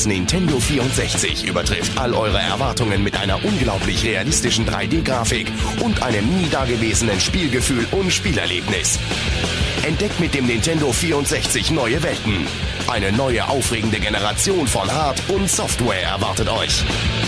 Das Nintendo 64 übertrifft all eure Erwartungen mit einer unglaublich realistischen 3D-Grafik und einem nie dagewesenen Spielgefühl und Spielerlebnis. Entdeckt mit dem Nintendo 64 neue Welten. Eine neue aufregende Generation von Hard- und Software erwartet euch.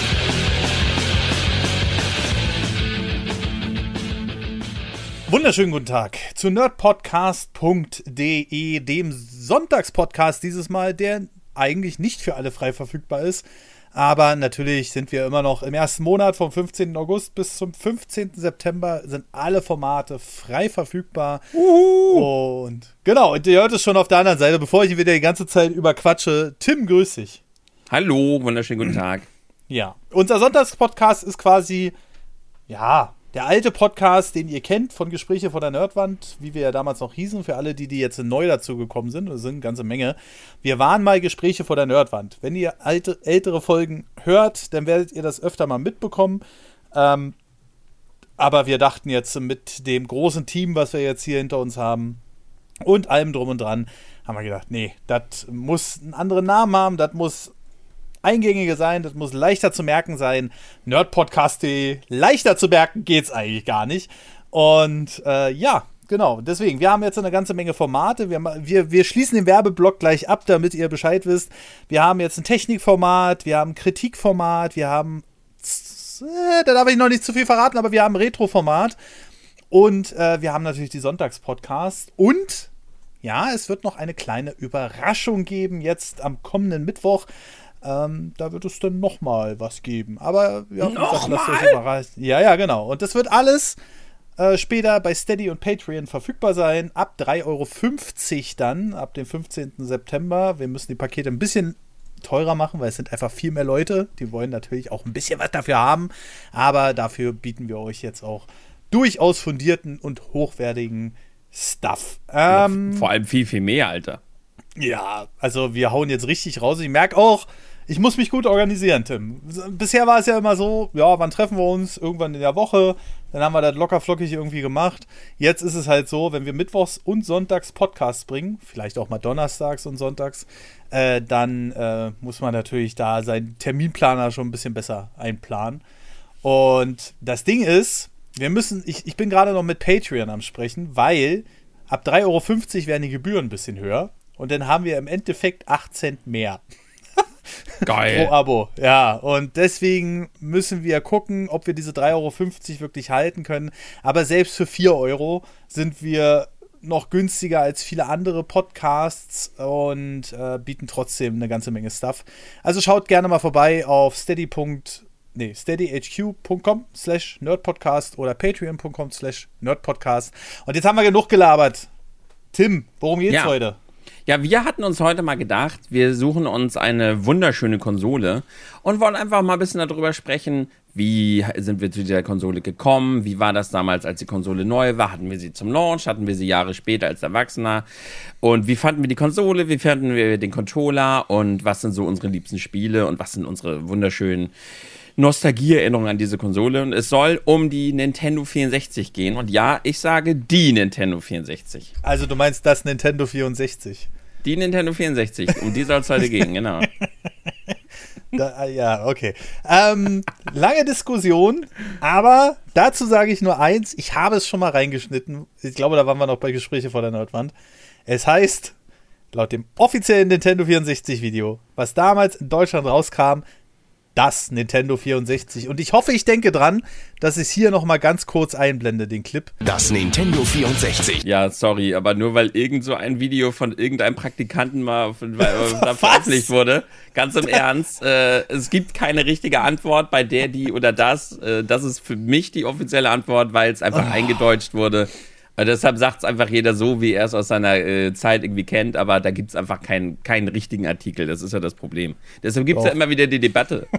Wunderschönen guten Tag zu nerdpodcast.de, dem Sonntagspodcast dieses Mal, der eigentlich nicht für alle frei verfügbar ist. Aber natürlich sind wir immer noch im ersten Monat, vom 15. August bis zum 15. September sind alle Formate frei verfügbar. Und genau, und ihr hört es schon auf der anderen Seite, bevor ich ihn wieder die ganze Zeit überquatsche. Tim, grüß dich. Hallo, wunderschönen guten Tag. Ja, unser Sonntagspodcast ist quasi, ja, der alte Podcast, den ihr kennt von Gespräche von der Nerdwand, wie wir ja damals noch hießen, für alle, die jetzt neu dazu gekommen sind, das sind eine ganze Menge. Wir waren mal Gespräche vor der Nerdwand. Wenn ihr ältere Folgen hört, dann werdet ihr das öfter mal mitbekommen. Aber wir dachten jetzt mit dem großen Team, was wir jetzt hier hinter uns haben und allem drum und dran, haben wir gedacht, nee, das muss einen anderen Namen haben, das muss eingängiger sein, das muss leichter zu merken sein. Nerdpodcast.de, leichter zu merken geht's eigentlich gar nicht. Und ja, genau, deswegen, wir haben jetzt eine ganze Menge Formate. Wir schließen den Werbeblock gleich ab, damit ihr Bescheid wisst. Wir haben jetzt ein Technikformat, wir haben ein Kritikformat, wir haben, da darf ich noch nicht zu viel verraten, aber wir haben ein Retroformat. Und wir haben natürlich die Sonntagspodcasts. Und ja, es wird noch eine kleine Überraschung geben, jetzt am kommenden Mittwoch. Da wird es dann nochmal was geben. Aber ja, lasst euch überraschen. Ja, genau. Und das wird alles später bei Steady und Patreon verfügbar sein. Ab 3,50 Euro dann, ab dem 15. September. Wir müssen die Pakete ein bisschen teurer machen, weil es sind einfach viel mehr Leute. Die wollen natürlich auch ein bisschen was dafür haben. Aber dafür bieten wir euch jetzt auch durchaus fundierten und hochwertigen Stuff. Vor allem viel, viel mehr, Alter. Ja, also wir hauen jetzt richtig raus. Ich merke auch, ich muss mich gut organisieren, Tim. Bisher war es ja immer so, ja, wann treffen wir uns? Irgendwann in der Woche. Dann haben wir das lockerflockig irgendwie gemacht. Jetzt ist es halt so, wenn wir mittwochs und sonntags Podcasts bringen, vielleicht auch mal donnerstags und sonntags, dann muss man natürlich da seinen Terminplaner schon ein bisschen besser einplanen. Und das Ding ist, ich bin gerade noch mit Patreon am Sprechen, weil ab 3,50 Euro werden die Gebühren ein bisschen höher. Und dann haben wir im Endeffekt 8 Cent mehr. Geil. Pro Abo. Ja, und deswegen müssen wir gucken, ob wir diese 3,50 Euro wirklich halten können. Aber selbst für 4 Euro sind wir noch günstiger als viele andere Podcasts und bieten trotzdem eine ganze Menge Stuff. Also schaut gerne mal vorbei auf steadyhq.com/nerdpodcast oder patreon.com/nerdpodcast. Und jetzt haben wir genug gelabert. Tim, worum geht's heute? Ja, wir hatten uns heute mal gedacht, wir suchen uns eine wunderschöne Konsole und wollen einfach mal ein bisschen darüber sprechen, wie sind wir zu dieser Konsole gekommen, wie war das damals, als die Konsole neu war, hatten wir sie zum Launch, hatten wir sie Jahre später als Erwachsener und wie fanden wir die Konsole, wie fanden wir den Controller und was sind so unsere liebsten Spiele und was sind unsere wunderschönen Nostalgieerinnerungen an diese Konsole. Und es soll um die Nintendo 64 gehen. Und ja, ich sage die Nintendo 64. Also du meinst das Nintendo 64? Die Nintendo 64, um die soll es heute gehen, genau. Ja, okay. Lange Diskussion, aber dazu sage ich nur eins, ich habe es schon mal reingeschnitten. Ich glaube, da waren wir noch bei Gespräche vor der Nordwand. Es heißt, laut dem offiziellen Nintendo 64 Video, was damals in Deutschland rauskam, das Nintendo 64. Und ich hoffe, ich denke dran, dass ich es hier noch mal ganz kurz einblende, den Clip. Das Nintendo 64. Ja, sorry, aber nur weil irgend so ein Video von irgendeinem Praktikanten mal veröffentlicht wurde, ganz im Ernst, es gibt keine richtige Antwort bei der, die oder das. Das ist für mich die offizielle Antwort, weil es einfach eingedeutscht wurde. Deshalb sagt es einfach jeder so, wie er es aus seiner Zeit irgendwie kennt, aber da gibt es einfach keinen richtigen Artikel, das ist ja das Problem. Deshalb gibt es ja immer wieder die Debatte.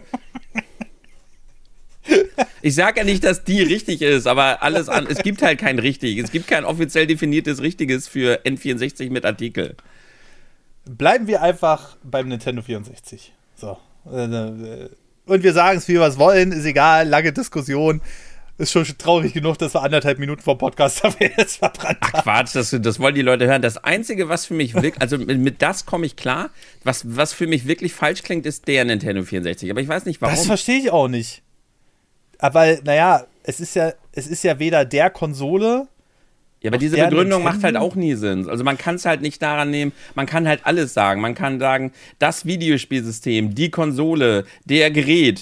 Ich sage ja nicht, dass die richtig ist, aber es gibt halt kein richtig, es gibt kein offiziell definiertes Richtiges für N64 mit Artikel. Bleiben wir einfach beim Nintendo 64. So. Und wir sagen es, wie wir es wollen, ist egal, lange Diskussion. ist schon traurig genug, dass wir 1,5 Minuten vom Podcast jetzt verbrannt haben. Ach Quatsch, das wollen die Leute hören. Das Einzige, was für mich wirklich, also mit das komme ich klar, was für mich wirklich falsch klingt, ist der Nintendo 64. Aber ich weiß nicht, warum. Das verstehe ich auch nicht. Aber, naja, es ist ja weder der Konsole. Ja, aber diese Begründung macht halt auch nie Sinn. Also man kann es halt nicht daran nehmen, man kann halt alles sagen. Man kann sagen, das Videospielsystem, die Konsole, der Gerät.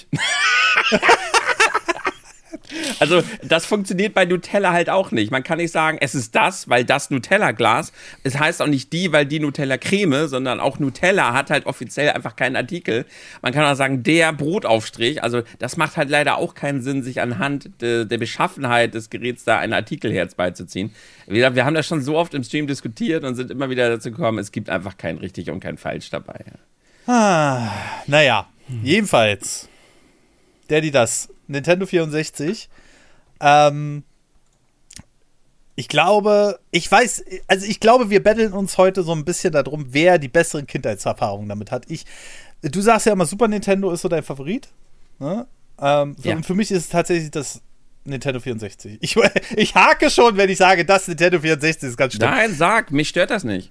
Also das funktioniert bei Nutella halt auch nicht. Man kann nicht sagen, es ist das, weil das Nutella-Glas. Es heißt auch nicht die, weil die Nutella-Creme, sondern auch Nutella hat halt offiziell einfach keinen Artikel. Man kann auch sagen, der Brotaufstrich. Also das macht halt leider auch keinen Sinn, sich anhand der Beschaffenheit des Geräts da einen Artikelherz beizuziehen. Wie gesagt, wir haben das schon so oft im Stream diskutiert und sind immer wieder dazu gekommen, es gibt einfach kein richtig und kein falsch dabei. Naja, jedenfalls. Das Nintendo 64. Ich glaube, wir betteln uns heute so ein bisschen darum, wer die besseren Kindheitserfahrungen damit hat. Du sagst ja immer, Super Nintendo ist so dein Favorit. Ne? Und für mich ist es tatsächlich das Nintendo 64. Ich hake schon, wenn ich sage, das Nintendo 64 ist ganz schlimm. Nein, sag, mich stört das nicht.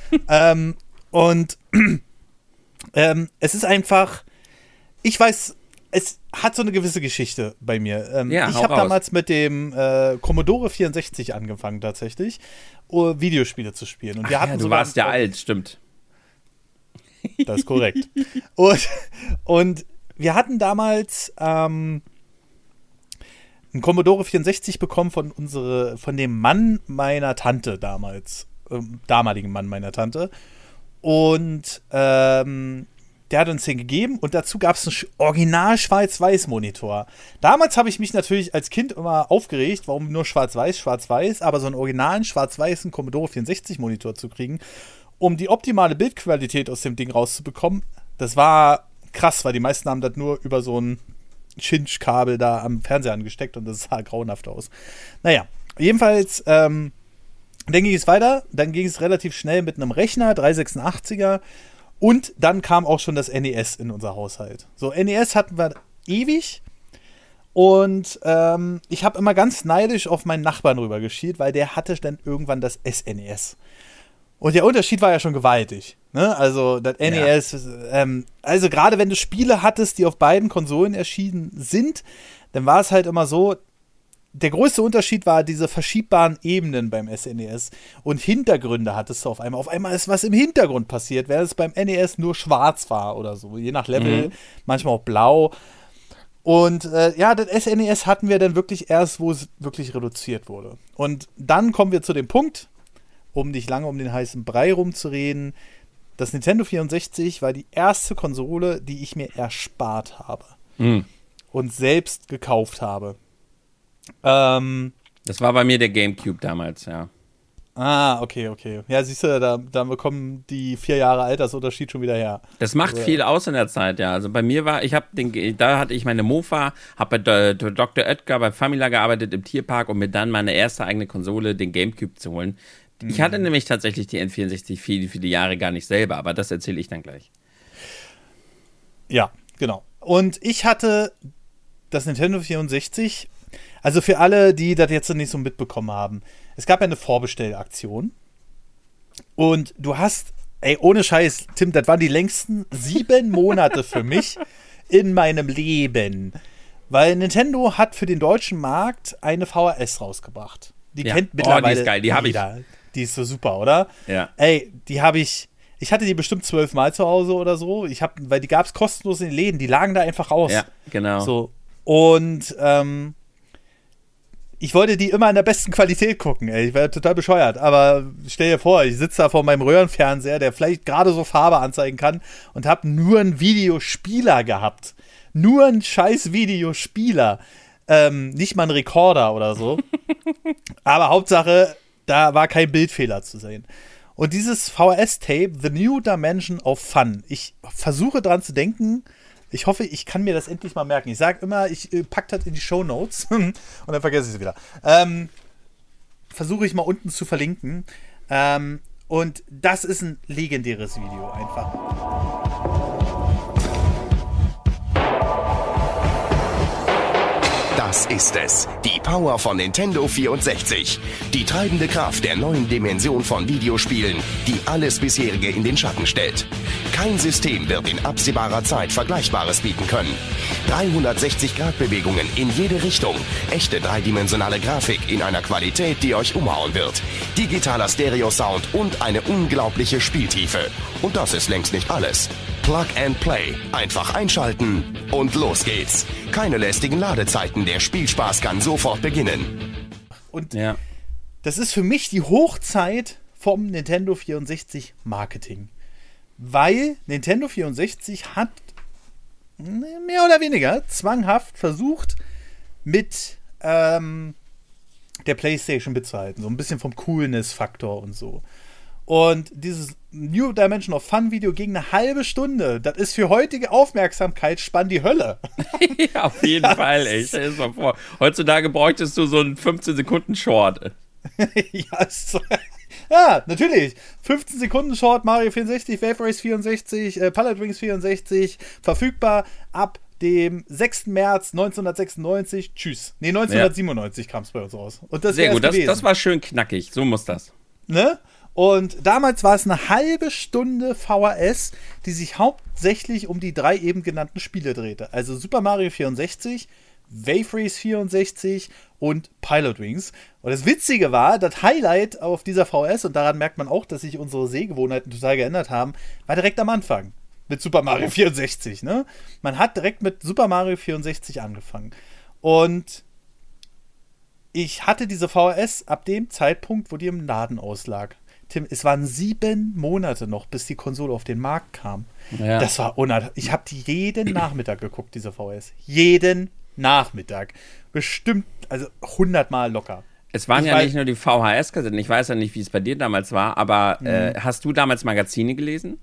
Es ist einfach, ich weiß, es hat so eine gewisse Geschichte bei mir. Ich habe damals mit dem Commodore 64 angefangen tatsächlich, Videospiele zu spielen. Und wir hatten du warst ja alt, stimmt. Das ist korrekt. Und wir hatten damals einen Commodore 64 bekommen von dem Mann meiner Tante damals, damaligen Mann meiner Tante. Und der hat uns den gegeben und dazu gab es einen original Schwarz-Weiß-Monitor. Damals habe ich mich natürlich als Kind immer aufgeregt, warum nur Schwarz-Weiß, aber so einen originalen schwarz-weißen Commodore 64-Monitor zu kriegen, um die optimale Bildqualität aus dem Ding rauszubekommen, das war krass, weil die meisten haben das nur über so ein Cinch-Kabel da am Fernseher angesteckt und das sah grauenhaft aus. Naja, jedenfalls, dann ging es weiter, dann ging es relativ schnell mit einem Rechner, 386er, und dann kam auch schon das NES in unser Haushalt. So, NES hatten wir ewig und ich habe immer ganz neidisch auf meinen Nachbarn rüber geschielt, weil der hatte dann irgendwann das SNES. Und der Unterschied war ja schon gewaltig. Ne? Also das NES, also gerade wenn du Spiele hattest, die auf beiden Konsolen erschienen sind, dann war es halt immer so, der größte Unterschied war diese verschiebbaren Ebenen beim SNES und Hintergründe hattest du auf einmal. Auf einmal ist was im Hintergrund passiert, während es beim NES nur schwarz war oder so, je nach Level, manchmal auch blau. Und das SNES hatten wir dann wirklich erst, wo es wirklich reduziert wurde. Und dann kommen wir zu dem Punkt, um nicht lange um den heißen Brei rumzureden, das Nintendo 64 war die erste Konsole, die ich mir erspart habe und selbst gekauft habe. Das war bei mir der GameCube damals, ja. Ah, okay. Ja, siehst du, da bekommen die 4 Jahre Altersunterschied schon wieder her. Das macht viel aus in der Zeit, ja. Also bei mir war, da hatte ich meine Mofa, habe bei Dr. Oetker bei Famila gearbeitet im Tierpark, um mir dann meine erste eigene Konsole, den GameCube, zu holen. Ich hatte nämlich tatsächlich die N64 viele Jahre gar nicht selber, aber das erzähle ich dann gleich. Ja, genau. Und ich hatte das Nintendo 64. Also für alle, die das jetzt nicht so mitbekommen haben, es gab ja eine Vorbestellaktion und du hast, ohne Scheiß, Tim, das waren die längsten 7 Monate für mich in meinem Leben, weil Nintendo hat für den deutschen Markt eine VHS rausgebracht. Die kennt mittlerweile die ist geil, die habe ich. Die ist so super, oder? Ja. Die habe ich hatte die bestimmt 12 Mal zu Hause oder so, weil die gab es kostenlos in den Läden, die lagen da einfach aus. Ja, genau. So, und ich wollte die immer in der besten Qualität gucken, ey. Ich wäre total bescheuert. Aber stell dir vor, ich sitze da vor meinem Röhrenfernseher, der vielleicht gerade so Farbe anzeigen kann und habe nur einen Videospieler gehabt. Nur einen scheiß Videospieler. Nicht mal einen Rekorder oder so. Aber Hauptsache, da war kein Bildfehler zu sehen. Und dieses VHS-Tape, The New Dimension of Fun, ich versuche dran zu denken. Ich hoffe, ich kann mir das endlich mal merken. Ich sage immer, ich packe das in die Shownotes und dann vergesse ich es wieder. Versuche ich mal unten zu verlinken. Und das ist ein legendäres Video einfach. Das ist es. Die Power von Nintendo 64. Die treibende Kraft der neuen Dimension von Videospielen, die alles bisherige in den Schatten stellt. Kein System wird in absehbarer Zeit Vergleichbares bieten können. 360-Grad-Bewegungen in jede Richtung. Echte dreidimensionale Grafik in einer Qualität, die euch umhauen wird. Digitaler Stereo-Sound und eine unglaubliche Spieltiefe. Und das ist längst nicht alles. Plug and Play. Einfach einschalten und los geht's. Keine lästigen Ladezeiten, der Spielspaß kann sofort beginnen. Und das ist für mich die Hochzeit vom Nintendo 64 Marketing. Weil Nintendo 64 hat mehr oder weniger zwanghaft versucht, mit der PlayStation mitzuhalten. So ein bisschen vom Coolness-Faktor und so. Und dieses New Dimension of Fun Video ging eine halbe Stunde. Das ist für heutige Aufmerksamkeitsspann die Hölle. Ja, auf jeden Fall, ey. Stell dir das mal vor. Heutzutage bräuchtest du so einen 15-Sekunden-Short. Ja, natürlich. 15 Sekunden Short, Mario 64, Wave Race 64, Pilot Wings 64, verfügbar ab dem 6. März 1996. Tschüss. Nee, 1997 kam es bei uns raus. Und das sehr gut, das war schön knackig. So muss das. Ne? Und damals war es eine halbe Stunde VHS, die sich hauptsächlich um die 3 eben genannten Spiele drehte. Also Super Mario 64, Wave Race 64 und Pilot Wings. Und das Witzige war, das Highlight auf dieser VHS, und daran merkt man auch, dass sich unsere Sehgewohnheiten total geändert haben, war direkt am Anfang mit Super Mario 64. Ne? Man hat direkt mit Super Mario 64 angefangen. Und ich hatte diese VHS ab dem Zeitpunkt, wo die im Laden auslag. Tim, es waren 7 Monate noch, bis die Konsole auf den Markt kam. Ja. Das war ich habe die jeden Nachmittag geguckt, diese VHS. Jeden Nachmittag. Bestimmt, also 100 Mal locker. Es waren nicht nur die VHS-Kassetten. Ich weiß ja nicht, wie es bei dir damals war, aber hast du damals Magazine gelesen?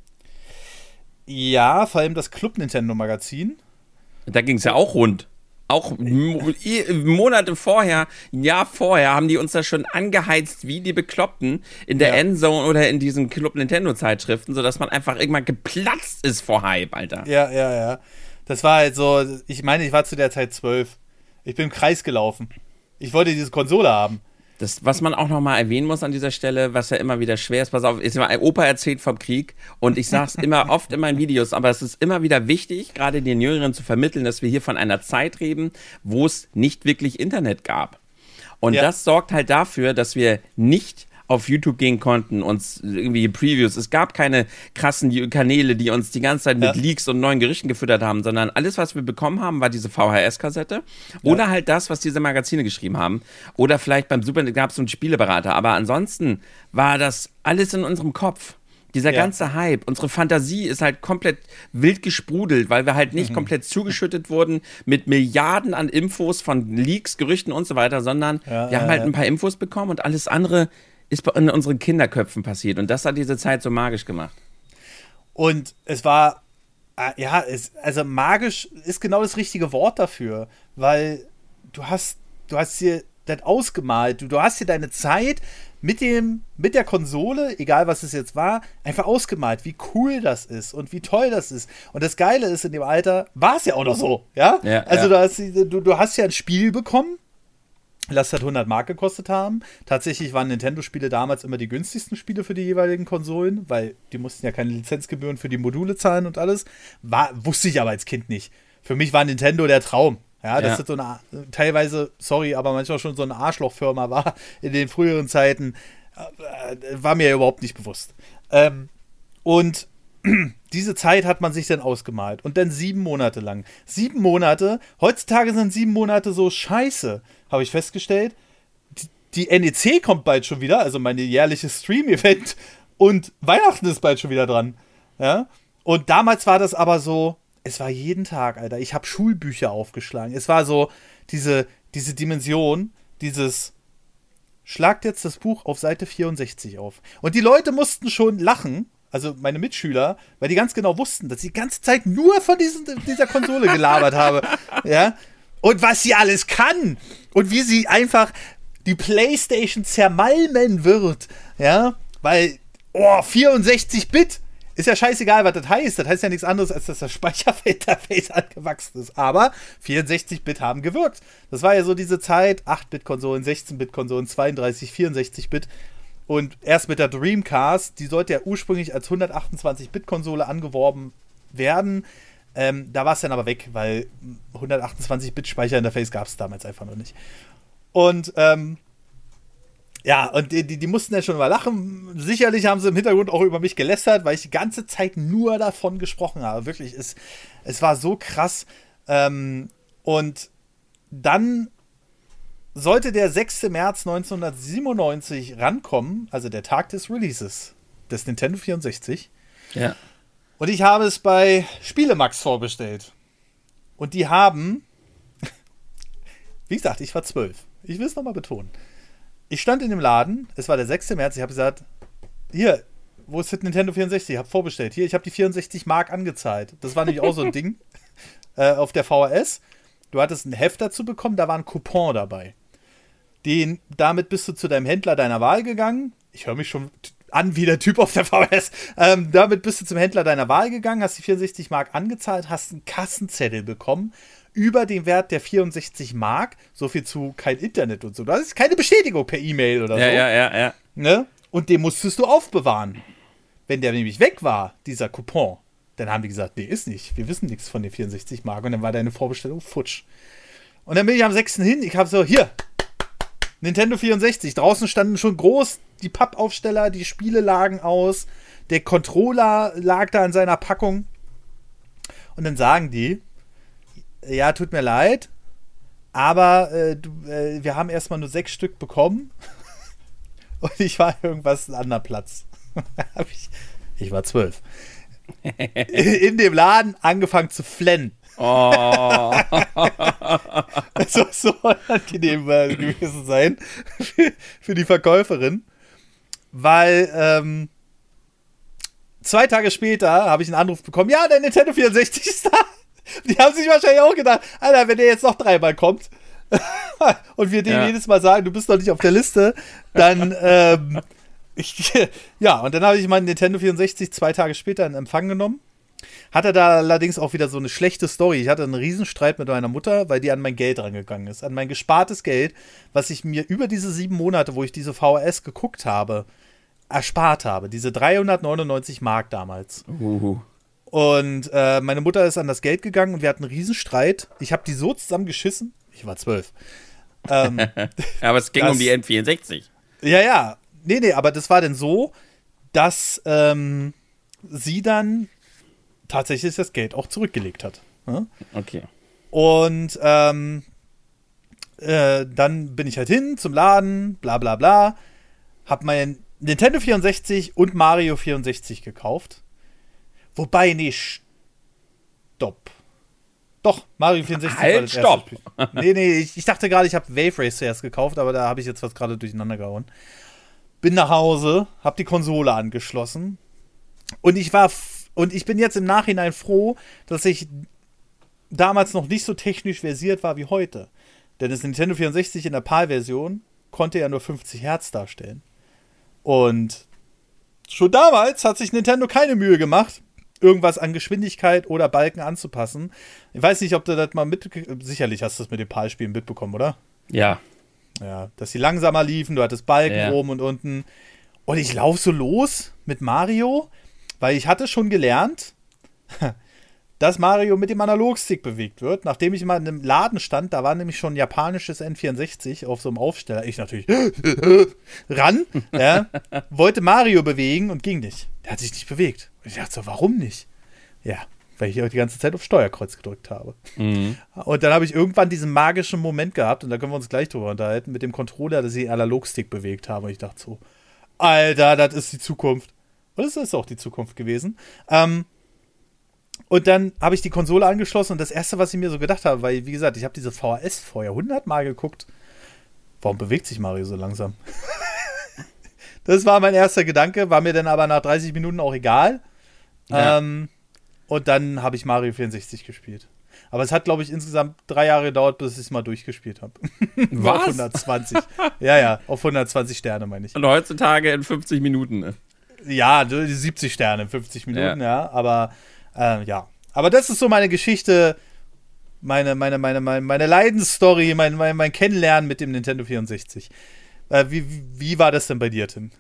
Ja, vor allem das Club Nintendo Magazin. Da ging es ja auch rund. Auch Monate vorher, ein Jahr vorher, haben die uns da schon angeheizt wie die Bekloppten in der Endzone oder in diesen Club Nintendo Zeitschriften, sodass man einfach irgendwann geplatzt ist vor Hype, Alter. Ja. Das war halt so, ich meine, ich war zu der Zeit 12. Ich bin im Kreis gelaufen. Ich wollte diese Konsole haben. Das, was man auch nochmal erwähnen muss an dieser Stelle, was ja immer wieder schwer ist, pass auf, ist immer ein Opa erzählt vom Krieg und ich sag's immer oft in meinen Videos, aber es ist immer wieder wichtig, gerade den Jüngeren zu vermitteln, dass wir hier von einer Zeit reden, wo es nicht wirklich Internet gab. Und das sorgt halt dafür, dass wir nicht auf YouTube gehen konnten, uns irgendwie Previews. Es gab keine krassen Kanäle, die uns die ganze Zeit mit Leaks und neuen Gerichten gefüttert haben, sondern alles, was wir bekommen haben, war diese VHS-Kassette oder halt das, was diese Magazine geschrieben haben. Oder vielleicht beim Super gab es so einen Spieleberater. Aber ansonsten war das alles in unserem Kopf. Dieser ganze Hype, unsere Fantasie ist halt komplett wild gesprudelt, weil wir halt nicht komplett zugeschüttet wurden mit Milliarden an Infos von Leaks, Gerüchten und so weiter, sondern wir haben halt ein paar Infos bekommen und alles andere ist in unseren Kinderköpfen passiert. Und das hat diese Zeit so magisch gemacht. Und es war, also magisch ist genau das richtige Wort dafür, weil du hast dir das ausgemalt, du hast dir deine Zeit mit der Konsole, egal was es jetzt war, einfach ausgemalt, wie cool das ist und wie toll das ist. Und das Geile ist, in dem Alter war es ja auch noch so, ja? Also du hast ja ein Spiel bekommen, das hat 100 Mark gekostet haben. Tatsächlich waren Nintendo-Spiele damals immer die günstigsten Spiele für die jeweiligen Konsolen, weil die mussten ja keine Lizenzgebühren für die Module zahlen und alles. Wusste ich aber als Kind nicht. Für mich war Nintendo der Traum. Ja, das ist so eine, teilweise, sorry, aber manchmal schon so eine Arschlochfirma war in den früheren Zeiten, war mir überhaupt nicht bewusst. Und diese Zeit hat man sich dann ausgemalt. Und dann 7 Monate lang. 7 Monate, heutzutage sind 7 Monate so scheiße, habe ich festgestellt. Die NEC kommt bald schon wieder, also meine jährliche Stream-Event. Und Weihnachten ist bald schon wieder dran. Ja? Und damals war das aber so, es war jeden Tag, Alter. Ich habe Schulbücher aufgeschlagen. Es war so diese Dimension, dieses schlagt jetzt das Buch auf Seite 64 auf. Und die Leute mussten schon lachen, also meine Mitschüler, weil die ganz genau wussten, dass ich die ganze Zeit nur von dieser Konsole gelabert habe. Ja? Und was sie alles kann. Und wie sie einfach die PlayStation zermalmen wird. Ja? Weil, 64-Bit. Ist ja scheißegal, was das heißt. Das heißt ja nichts anderes, als dass das Speicherinterface angewachsen ist. Aber 64-Bit haben gewirkt. Das war ja so diese Zeit, 8-Bit-Konsolen, 16-Bit-Konsolen, 32, 64-Bit. Und erst mit der Dreamcast, die sollte ja ursprünglich als 128-Bit-Konsole angeworben werden. Da war es dann aber weg, weil 128-Bit-Speicherinterface gab es damals einfach noch nicht. Und ja, und die mussten ja schon mal lachen. Sicherlich haben sie im Hintergrund auch über mich gelästert, weil ich die ganze Zeit nur davon gesprochen habe. Wirklich, es war so krass. Und dann sollte der 6. März 1997 rankommen, also der Tag des Releases des Nintendo 64. Ja. Und ich habe es bei Spielemax vorbestellt. Und die haben, wie gesagt, ich war 12. Ich will es nochmal betonen. Ich stand in dem Laden, es war der 6. März, ich habe gesagt, hier, wo ist das Nintendo 64? Ich habe vorbestellt. Hier, ich habe die 64 Mark angezahlt. Das war nämlich auch so ein Ding auf der VHS. Du hattest ein Heft dazu bekommen, da war ein Coupon dabei. Damit bist du zu deinem Händler deiner Wahl gegangen. Ich höre mich schon an wie der Typ auf der VHS. Damit bist du zum Händler deiner Wahl gegangen, hast die 64 Mark angezahlt, hast einen Kassenzettel bekommen über den Wert der 64 Mark, so viel zu kein Internet und so. Das ist keine Bestätigung per E-Mail oder so. Ja. Ne? Und den musstest du aufbewahren. Wenn der nämlich weg war, dieser Coupon, dann haben die gesagt, nee, ist nicht. Wir wissen nichts von den 64 Mark. Und dann war deine Vorbestellung futsch. Und dann bin ich am 6. hin, ich habe so, hier, Nintendo 64. Draußen standen schon groß die Pappaufsteller, die Spiele lagen aus, der Controller lag da in seiner Packung. Und dann sagen die, ja, tut mir leid, aber wir haben erstmal nur 6 Stück bekommen und ich war irgendwas ein anderer Platz. Ich war 12. In dem Laden angefangen zu flennen. Oh. Das soll so unangenehm gewesen sein für die Verkäuferin, weil 2 Tage später habe ich einen Anruf bekommen, ja, der Nintendo 64 ist da. Die haben sich wahrscheinlich auch gedacht, Alter, wenn der jetzt noch 3-mal kommt und wir dem jedes Mal sagen, du bist noch nicht auf der Liste, dann, und dann habe ich meinen Nintendo 64 2 Tage später in Empfang genommen. Hatte da allerdings auch wieder so eine schlechte Story. Ich hatte einen Riesenstreit mit meiner Mutter, weil die an mein Geld rangegangen ist. An mein gespartes Geld, was ich mir über diese 7 Monate, wo ich diese VHS geguckt habe, erspart habe. Diese 399 Mark damals. Und meine Mutter ist an das Geld gegangen und wir hatten einen Riesenstreit. Ich habe die so zusammengeschissen. Ich war 12. Aber es ging um die N64. Ja. Nee, aber das war dann so, dass sie dann tatsächlich das Geld auch zurückgelegt hat. Ja? Okay. Und dann bin ich halt hin zum Laden, bla bla bla, hab mein Nintendo 64 und Mario 64 gekauft. Wobei, nee, stopp. Doch, Mario 64 halt, war das stopp. erste Spiel. Nee, ich dachte gerade, ich habe Wave Race zuerst gekauft, aber da habe ich jetzt was gerade durcheinander gehauen. Bin nach Hause, hab die Konsole angeschlossen und ich bin jetzt im Nachhinein froh, dass ich damals noch nicht so technisch versiert war wie heute. Denn das Nintendo 64 in der PAL-Version konnte ja nur 50 Hertz darstellen. Und schon damals hat sich Nintendo keine Mühe gemacht, irgendwas an Geschwindigkeit oder Balken anzupassen. Ich weiß nicht, ob du das mal sicherlich hast du das mit den PAL-Spielen mitbekommen, oder? Ja. Ja, dass sie langsamer liefen, du hattest Balken oben und unten. Und ich laufe so los mit Mario, weil ich hatte schon gelernt, dass Mario mit dem Analogstick bewegt wird. Nachdem ich mal in einem Laden stand, da war nämlich schon ein japanisches N64 auf so einem Aufsteller. Ich natürlich ran, wollte Mario bewegen und ging nicht. Der hat sich nicht bewegt. Und ich dachte so, warum nicht? Ja, weil ich die ganze Zeit auf Steuerkreuz gedrückt habe. Mhm. Und dann habe ich irgendwann diesen magischen Moment gehabt, und da können wir uns gleich drüber unterhalten, mit dem Controller, dass ich den Analogstick bewegt habe. Und ich dachte so, Alter, das ist die Zukunft. Und es ist auch die Zukunft gewesen. Und dann habe ich die Konsole angeschlossen und das Erste, was ich mir so gedacht habe, weil, wie gesagt, ich habe diese VHS vorher 100-mal geguckt. Warum bewegt sich Mario so langsam? Das war mein erster Gedanke, war mir dann aber nach 30 Minuten auch egal. Ja. Und dann habe ich Mario 64 gespielt. Aber es hat, glaube ich, insgesamt 3 Jahre gedauert, bis ich es mal durchgespielt habe. Was? Auf 120. Ja, auf 120 Sterne, meine ich. Und heutzutage in 50 Minuten, ne? Ja, 70 Sterne, 50 Minuten, ja. Aber ja. Aber das ist so meine Geschichte, meine Leidensstory, mein Kennenlernen mit dem Nintendo 64. Wie war das denn bei dir, Tim?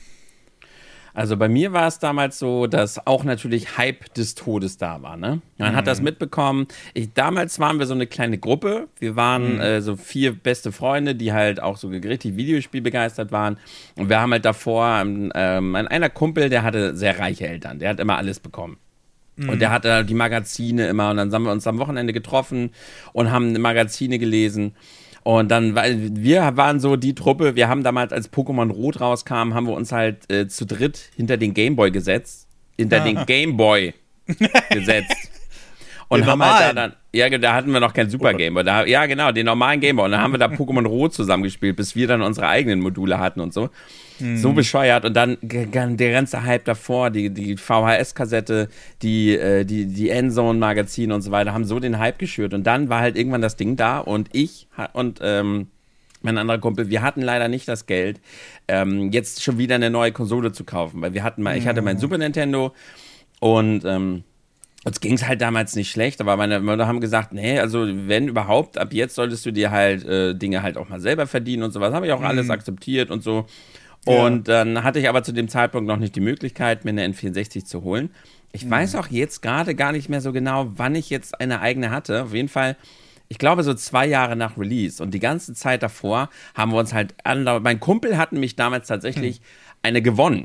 Also bei mir war es damals so, dass auch natürlich Hype des Todes da war, ne? Man hat das mitbekommen. Damals waren wir so eine kleine Gruppe. Wir waren so 4 beste Freunde, die halt auch so richtig Videospielbegeistert waren. Und wir haben halt davor, einer Kumpel, der hatte sehr reiche Eltern. Der hat immer alles bekommen. Und der hatte die Magazine immer. Und dann haben wir uns am Wochenende getroffen und haben Magazine gelesen. Und dann, weil wir waren so die Truppe, wir haben damals, als Pokémon Rot rauskam, haben wir uns halt zu dritt hinter den Gameboy gesetzt. Hinter den Gameboy gesetzt. Und haben halt da hatten wir noch keinen Super Gameboy. Ja, genau, den normalen Gameboy. Und dann haben wir da Pokémon Rot zusammengespielt, bis wir dann unsere eigenen Module hatten und so. So bescheuert. Und dann der ganze Hype davor, die VHS-Kassette, die Endzone-Magazin und so weiter, haben so den Hype geschürt. Und dann war halt irgendwann das Ding da und ich und mein anderer Kumpel, wir hatten leider nicht das Geld, jetzt schon wieder eine neue Konsole zu kaufen. Weil ich hatte mein Super Nintendo und uns ging es halt damals nicht schlecht, aber meine Mutter haben gesagt, nee, also wenn überhaupt, ab jetzt solltest du dir halt Dinge halt auch mal selber verdienen und sowas. Habe ich auch alles akzeptiert und so. Und dann hatte ich aber zu dem Zeitpunkt noch nicht die Möglichkeit, mir eine N64 zu holen. Ich weiß auch jetzt gerade gar nicht mehr so genau, wann ich jetzt eine eigene hatte. Auf jeden Fall, ich glaube so 2 Jahre nach Release. Und die ganze Zeit davor haben wir uns halt mein Kumpel hat nämlich damals tatsächlich eine gewonnen.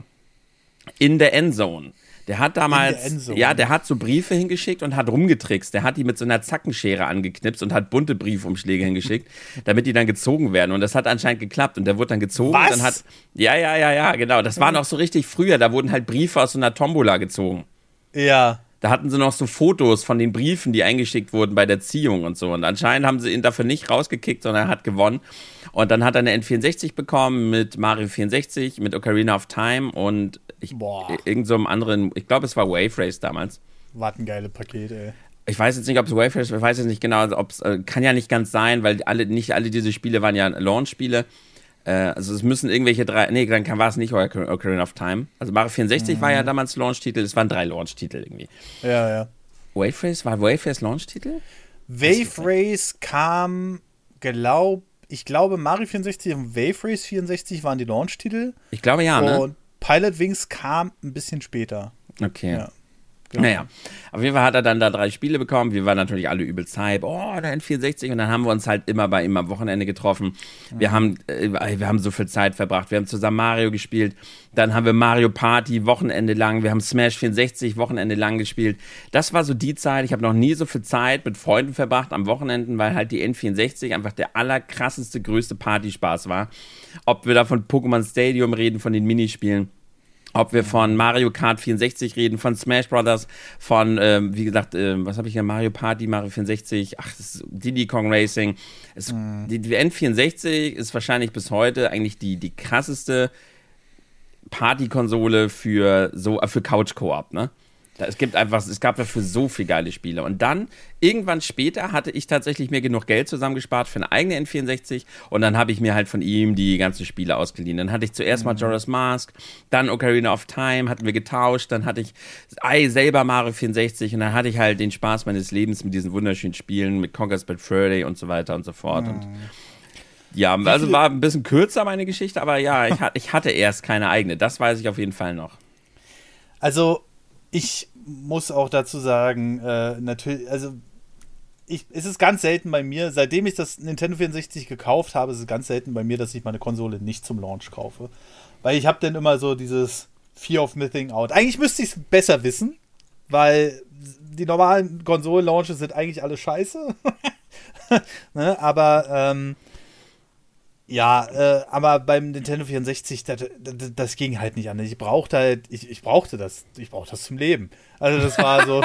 In der Endzone. Der hat damals, der hat so Briefe hingeschickt und hat rumgetrickst. Der hat die mit so einer Zackenschere angeknipst und hat bunte Briefumschläge hingeschickt, damit die dann gezogen werden. Und das hat anscheinend geklappt. Und der wurde dann gezogen. Was? Und dann ja, genau. Das war noch so richtig früher. Da wurden halt Briefe aus so einer Tombola gezogen. Ja. Da hatten sie noch so Fotos von den Briefen, die eingeschickt wurden bei der Ziehung und so. Und anscheinend haben sie ihn dafür nicht rausgekickt, sondern er hat gewonnen. Und dann hat er eine N64 bekommen mit Mario 64, mit Ocarina of Time und irgend so einem anderen, ich glaube, es war Wave Race damals. War ein geiles Paket, ey. Ich weiß jetzt nicht, ob es Wave Race, ich weiß jetzt nicht genau, ob es, kann ja nicht ganz sein, weil nicht alle diese Spiele waren ja Launch-Spiele. Also es müssen irgendwelche dann war es nicht Ocarina of Time. Also Mario 64 war ja damals Launch-Titel, es waren 3 Launch-Titel irgendwie. Ja. Wave Race, war Wave Race Launch-Titel? Wave Race kam, ich glaube Mario 64 und Wave Race 64 waren die Launch-Titel. Ich glaube ja, ne? Und Pilot Wings kam ein bisschen später. Okay. Ja. Genau. Naja, auf jeden Fall hat er dann da 3 Spiele bekommen. Wir waren natürlich alle übelst Hype. Oh, der N64. Und dann haben wir uns halt immer bei ihm am Wochenende getroffen. Wir haben so viel Zeit verbracht. Wir haben zusammen Mario gespielt. Dann haben wir Mario Party Wochenende lang. Wir haben Smash 64 Wochenende lang gespielt. Das war so die Zeit. Ich habe noch nie so viel Zeit mit Freunden verbracht am Wochenenden, weil halt die N64 einfach der allerkrasseste, größte Partyspaß war. Ob wir da von Pokémon Stadium reden, von den Minispielen. Ob wir von Mario Kart 64 reden, von Smash Brothers, von, wie gesagt, was habe ich hier, Mario Party, Mario 64, Diddy Kong Racing. Die N64 ist wahrscheinlich bis heute eigentlich die krasseste Partykonsole für Couch-Koop, ne? Es gab dafür so viele geile Spiele. Und dann, irgendwann später, hatte ich tatsächlich mir genug Geld zusammengespart für eine eigene N64 und dann habe ich mir halt von ihm die ganzen Spiele ausgeliehen. Dann hatte ich zuerst mal Majora's Mask, dann Ocarina of Time, hatten wir getauscht, dann hatte ich selber Mario 64 und dann hatte ich halt den Spaß meines Lebens mit diesen wunderschönen Spielen, mit Conker's Bad Fur Day und so weiter und so fort. Und ja, also war ein bisschen kürzer meine Geschichte, aber ja, ich hatte erst keine eigene. Das weiß ich auf jeden Fall noch. Also ich muss auch dazu sagen, natürlich, also es ist ganz selten bei mir, seitdem ich das Nintendo 64 gekauft habe, ist es ganz selten bei mir, dass ich meine Konsole nicht zum Launch kaufe. Weil ich habe dann immer so dieses Fear of Missing Out. Eigentlich müsste ich es besser wissen, weil die normalen Konsolen-Launches sind eigentlich alle scheiße. Ne? Aber aber beim Nintendo 64, das ging halt nicht anders. Ich brauchte das zum Leben. Also das war so,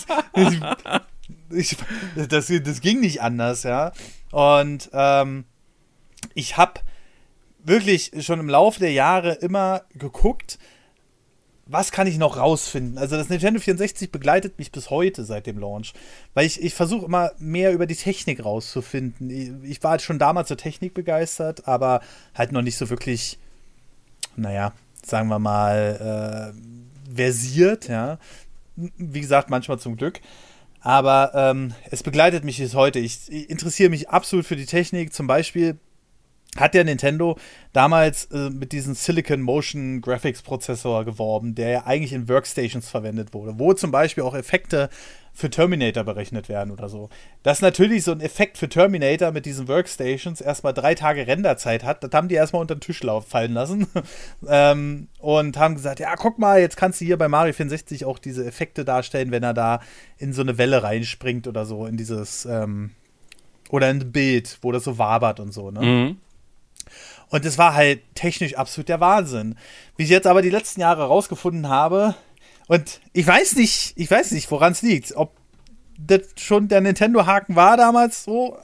das ging nicht anders, ja. Und ich habe wirklich schon im Laufe der Jahre immer geguckt, was kann ich noch rausfinden? Also das Nintendo 64 begleitet mich bis heute seit dem Launch, weil ich versuche immer mehr über die Technik rauszufinden. Ich war halt schon damals zur Technik begeistert, aber halt noch nicht so wirklich, sagen wir mal, versiert, ja. Wie gesagt, manchmal zum Glück. Aber es begleitet mich bis heute. Ich interessiere mich absolut für die Technik. Zum Beispiel hat der Nintendo damals mit diesem Silicon Motion Graphics Prozessor geworben, der ja eigentlich in Workstations verwendet wurde, wo zum Beispiel auch Effekte für Terminator berechnet werden oder so. Dass natürlich so ein Effekt für Terminator mit diesen Workstations erstmal 3 Tage Renderzeit hat, das haben die erstmal unter den Tisch fallen lassen und haben gesagt, ja, guck mal, jetzt kannst du hier bei Mario 64 auch diese Effekte darstellen, wenn er da in so eine Welle reinspringt oder so, in dieses oder in ein Bild, wo das so wabert und so, ne? Mhm. Und es war halt technisch absolut der Wahnsinn. Wie ich jetzt aber die letzten Jahre rausgefunden habe, und ich weiß nicht, woran es liegt. Ob das schon der Nintendo-Haken war damals so.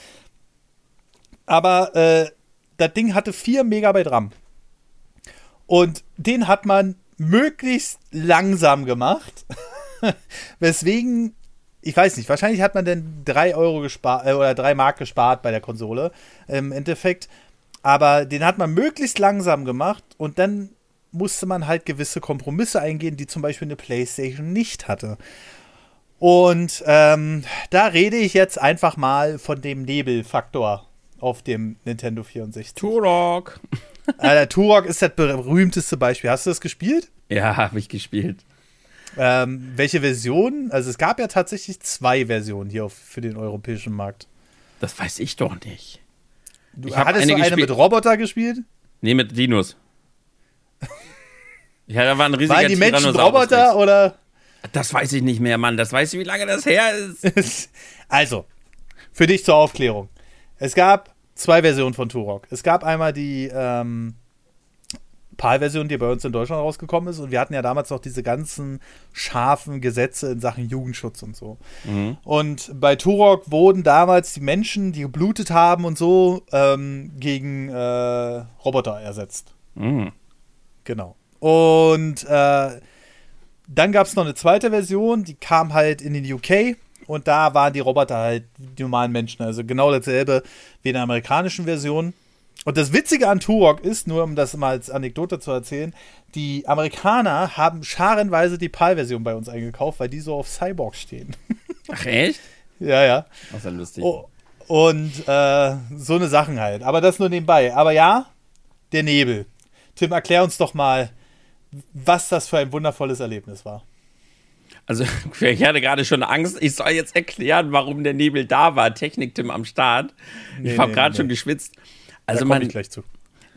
Aber das Ding hatte 4 Megabyte RAM. Und den hat man möglichst langsam gemacht. Weswegen, ich weiß nicht, wahrscheinlich hat man dann 3 Euro gespart oder 3 Mark gespart bei der Konsole im Endeffekt. Aber den hat man möglichst langsam gemacht und dann musste man halt gewisse Kompromisse eingehen, die zum Beispiel eine PlayStation nicht hatte. Und da rede ich jetzt einfach mal von dem Nebelfaktor auf dem Nintendo 64. Turok. Der Turok ist das berühmteste Beispiel. Hast du das gespielt? Ja, habe ich gespielt. Welche Version? Also es gab ja tatsächlich 2 Versionen hier für den europäischen Markt. Das weiß ich doch nicht. Hattest du eine mit Roboter gespielt? Nee, mit Dinos. Ja, da war ein riesiger Waren die Menschen Tyrannosaurus Roboter Rex. oder? Das weiß ich nicht mehr, Mann. Das weißt du, wie lange das her ist? Also, für dich zur Aufklärung. Es gab 2 Versionen von Turok. Es gab einmal die PAL-Version, die bei uns in Deutschland rausgekommen ist. Und wir hatten ja damals noch diese ganzen scharfen Gesetze in Sachen Jugendschutz und so. Mhm. Und bei Turok wurden damals die Menschen, die geblutet haben und so, gegen Roboter ersetzt. Mhm. Genau. Und dann gab es noch eine zweite Version, die kam halt in den UK und da waren die Roboter halt die normalen Menschen, also genau dasselbe wie in der amerikanischen Version. Und das Witzige an Turok ist, nur um das mal als Anekdote zu erzählen, die Amerikaner haben scharenweise die PAL-Version bei uns eingekauft, weil die so auf Cyborgs stehen. Ach, echt? Ja. Das ist ja lustig. Oh, und so eine Sachen halt. Aber das nur nebenbei. Aber ja, der Nebel. Tim, erklär uns doch mal, was das für ein wundervolles Erlebnis war. Also, ich hatte gerade schon Angst, ich soll jetzt erklären, warum der Nebel da war. Technik-Tim am Start. Ich habe gerade schon geschwitzt. Also, da komme ich gleich zu.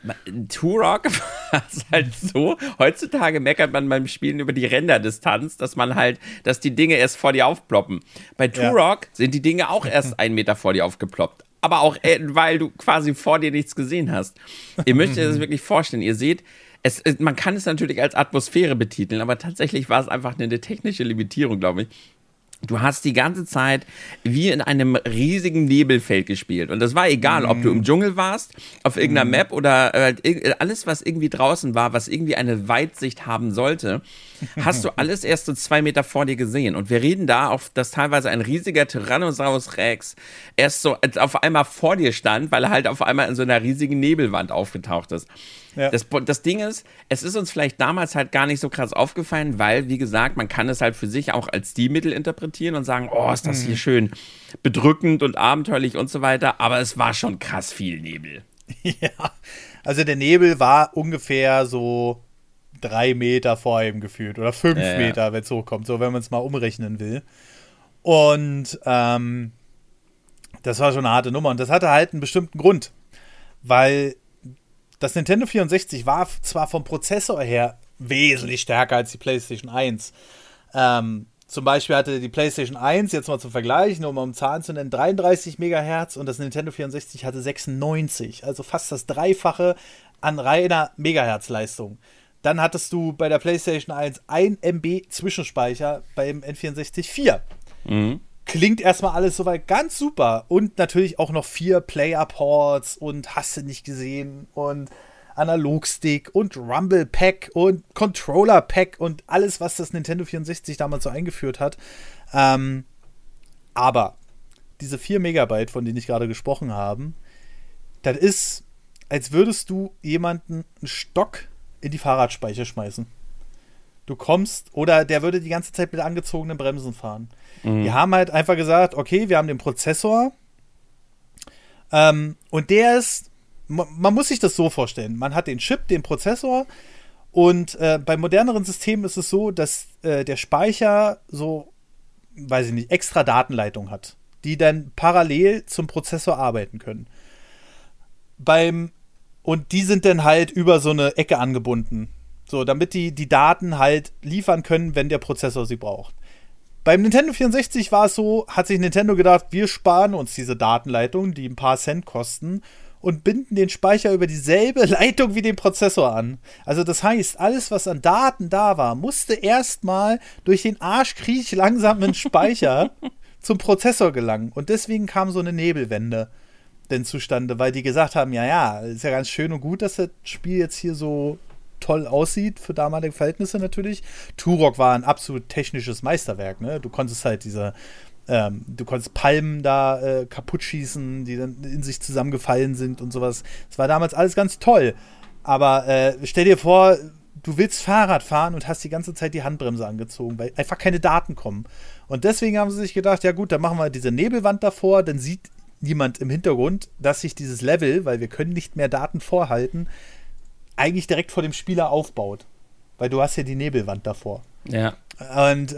Turok war es halt so, heutzutage meckert man beim Spielen über die Renderdistanz, dass die Dinge erst vor dir aufploppen. Bei Turok sind die Dinge auch erst 1 Meter vor dir aufgeploppt. Aber auch, weil du quasi vor dir nichts gesehen hast. Ihr müsst euch das wirklich vorstellen. Ihr seht, man kann es natürlich als Atmosphäre betiteln, aber tatsächlich war es einfach eine technische Limitierung, glaube ich. Du hast die ganze Zeit wie in einem riesigen Nebelfeld gespielt. Und das war egal, ob du im Dschungel warst, auf irgendeiner Map oder alles, was irgendwie draußen war, was irgendwie eine Weitsicht haben sollte, hast du alles erst so 2 Meter vor dir gesehen. Und wir reden da, dass teilweise ein riesiger Tyrannosaurus Rex erst so auf einmal vor dir stand, weil er halt auf einmal in so einer riesigen Nebelwand aufgetaucht ist. Ja. Das Ding ist, es ist uns vielleicht damals halt gar nicht so krass aufgefallen, weil, wie gesagt, man kann es halt für sich auch als Stilmittel interpretieren und sagen, oh, ist das hier schön bedrückend und abenteuerlich und so weiter, aber es war schon krass viel Nebel. Ja, also der Nebel war ungefähr so 3 Meter vor ihm gefühlt oder 5 Meter, wenn es hochkommt, so wenn man es mal umrechnen will. Und das war schon eine harte Nummer und das hatte halt einen bestimmten Grund, weil das Nintendo 64 war zwar vom Prozessor her wesentlich stärker als die PlayStation 1. Zum Beispiel hatte die PlayStation 1, jetzt mal zum Vergleich, nur um Zahlen zu nennen, 33 Megahertz und das Nintendo 64 hatte 96. Also fast das Dreifache an reiner Megahertz-Leistung. Dann hattest du bei der PlayStation 1 1 MB Zwischenspeicher, beim N64 4. Mhm. Klingt erstmal alles soweit ganz super. Und natürlich auch noch 4 Player-Ports und hast du nicht gesehen und Analogstick und Rumble-Pack und Controller-Pack und alles, was das Nintendo 64 damals so eingeführt hat. Aber diese 4 Megabyte, von denen ich gerade gesprochen habe, das ist, als würdest du jemanden einen Stock in die Fahrradspeicher schmeißen. Du kommst, oder der würde die ganze Zeit mit angezogenen Bremsen fahren. Die haben halt einfach gesagt, okay, wir haben den Prozessor und der ist, man muss sich das so vorstellen, man hat den Chip, den Prozessor und bei moderneren Systemen ist es so, dass der Speicher so, weiß ich nicht, extra Datenleitungen hat, die dann parallel zum Prozessor arbeiten können. Und die sind dann halt über so eine Ecke angebunden. So, damit die Daten halt liefern können, wenn der Prozessor sie braucht. Beim Nintendo 64 war es so, hat sich Nintendo gedacht, wir sparen uns diese Datenleitung, die ein paar Cent kosten, und binden den Speicher über dieselbe Leitung wie den Prozessor an. Also das heißt, alles, was an Daten da war, musste erstmal durch den arschkriech langsamen Speicher zum Prozessor gelangen. Und deswegen kam so eine Nebelwende denn zustande, weil die gesagt haben, ja, ist ja ganz schön und gut, dass das Spiel jetzt hier so toll aussieht, für damalige Verhältnisse natürlich. Turok war ein absolut technisches Meisterwerk, ne? Du konntest halt du konntest Palmen da kaputt schießen, die dann in sich zusammengefallen sind und sowas. Das war damals alles ganz toll. Aber stell dir vor, du willst Fahrrad fahren und hast die ganze Zeit die Handbremse angezogen, weil einfach keine Daten kommen. Und deswegen haben sie sich gedacht, ja gut, dann machen wir diese Nebelwand davor, dann sieht niemand im Hintergrund, dass sich dieses Level, weil wir können nicht mehr Daten vorhalten, eigentlich direkt vor dem Spieler aufbaut. Weil du hast ja die Nebelwand davor. Ja. Und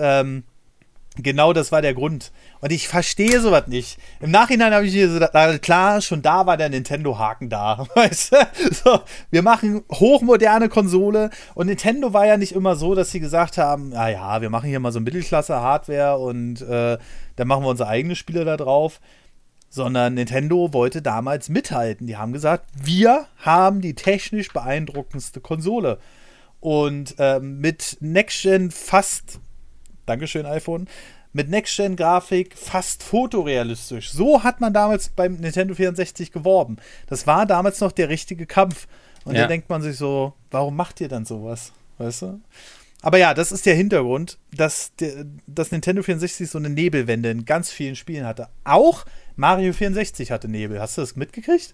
genau das war der Grund. Und ich verstehe sowas nicht. Im Nachhinein habe ich mir so, klar, schon da war der Nintendo-Haken da. Weißt du? So, wir machen hochmoderne Konsole. Und Nintendo war ja nicht immer so, dass sie gesagt haben, ja, wir machen hier mal so Mittelklasse-Hardware und dann machen wir unsere eigenen Spiele da drauf. Sondern Nintendo wollte damals mithalten. Die haben gesagt, wir haben die technisch beeindruckendste Konsole. Und mit Next-Gen Dankeschön iPhone, mit Next-Gen-Grafik fast fotorealistisch. So hat man damals beim Nintendo 64 geworben. Das war damals noch der richtige Kampf. Und da denkt man sich so, warum macht ihr dann sowas? Weißt du? Aber ja, das ist der Hintergrund, dass das Nintendo 64 so eine Nebelwende in ganz vielen Spielen hatte. Auch Mario 64 hatte Nebel. Hast du das mitgekriegt?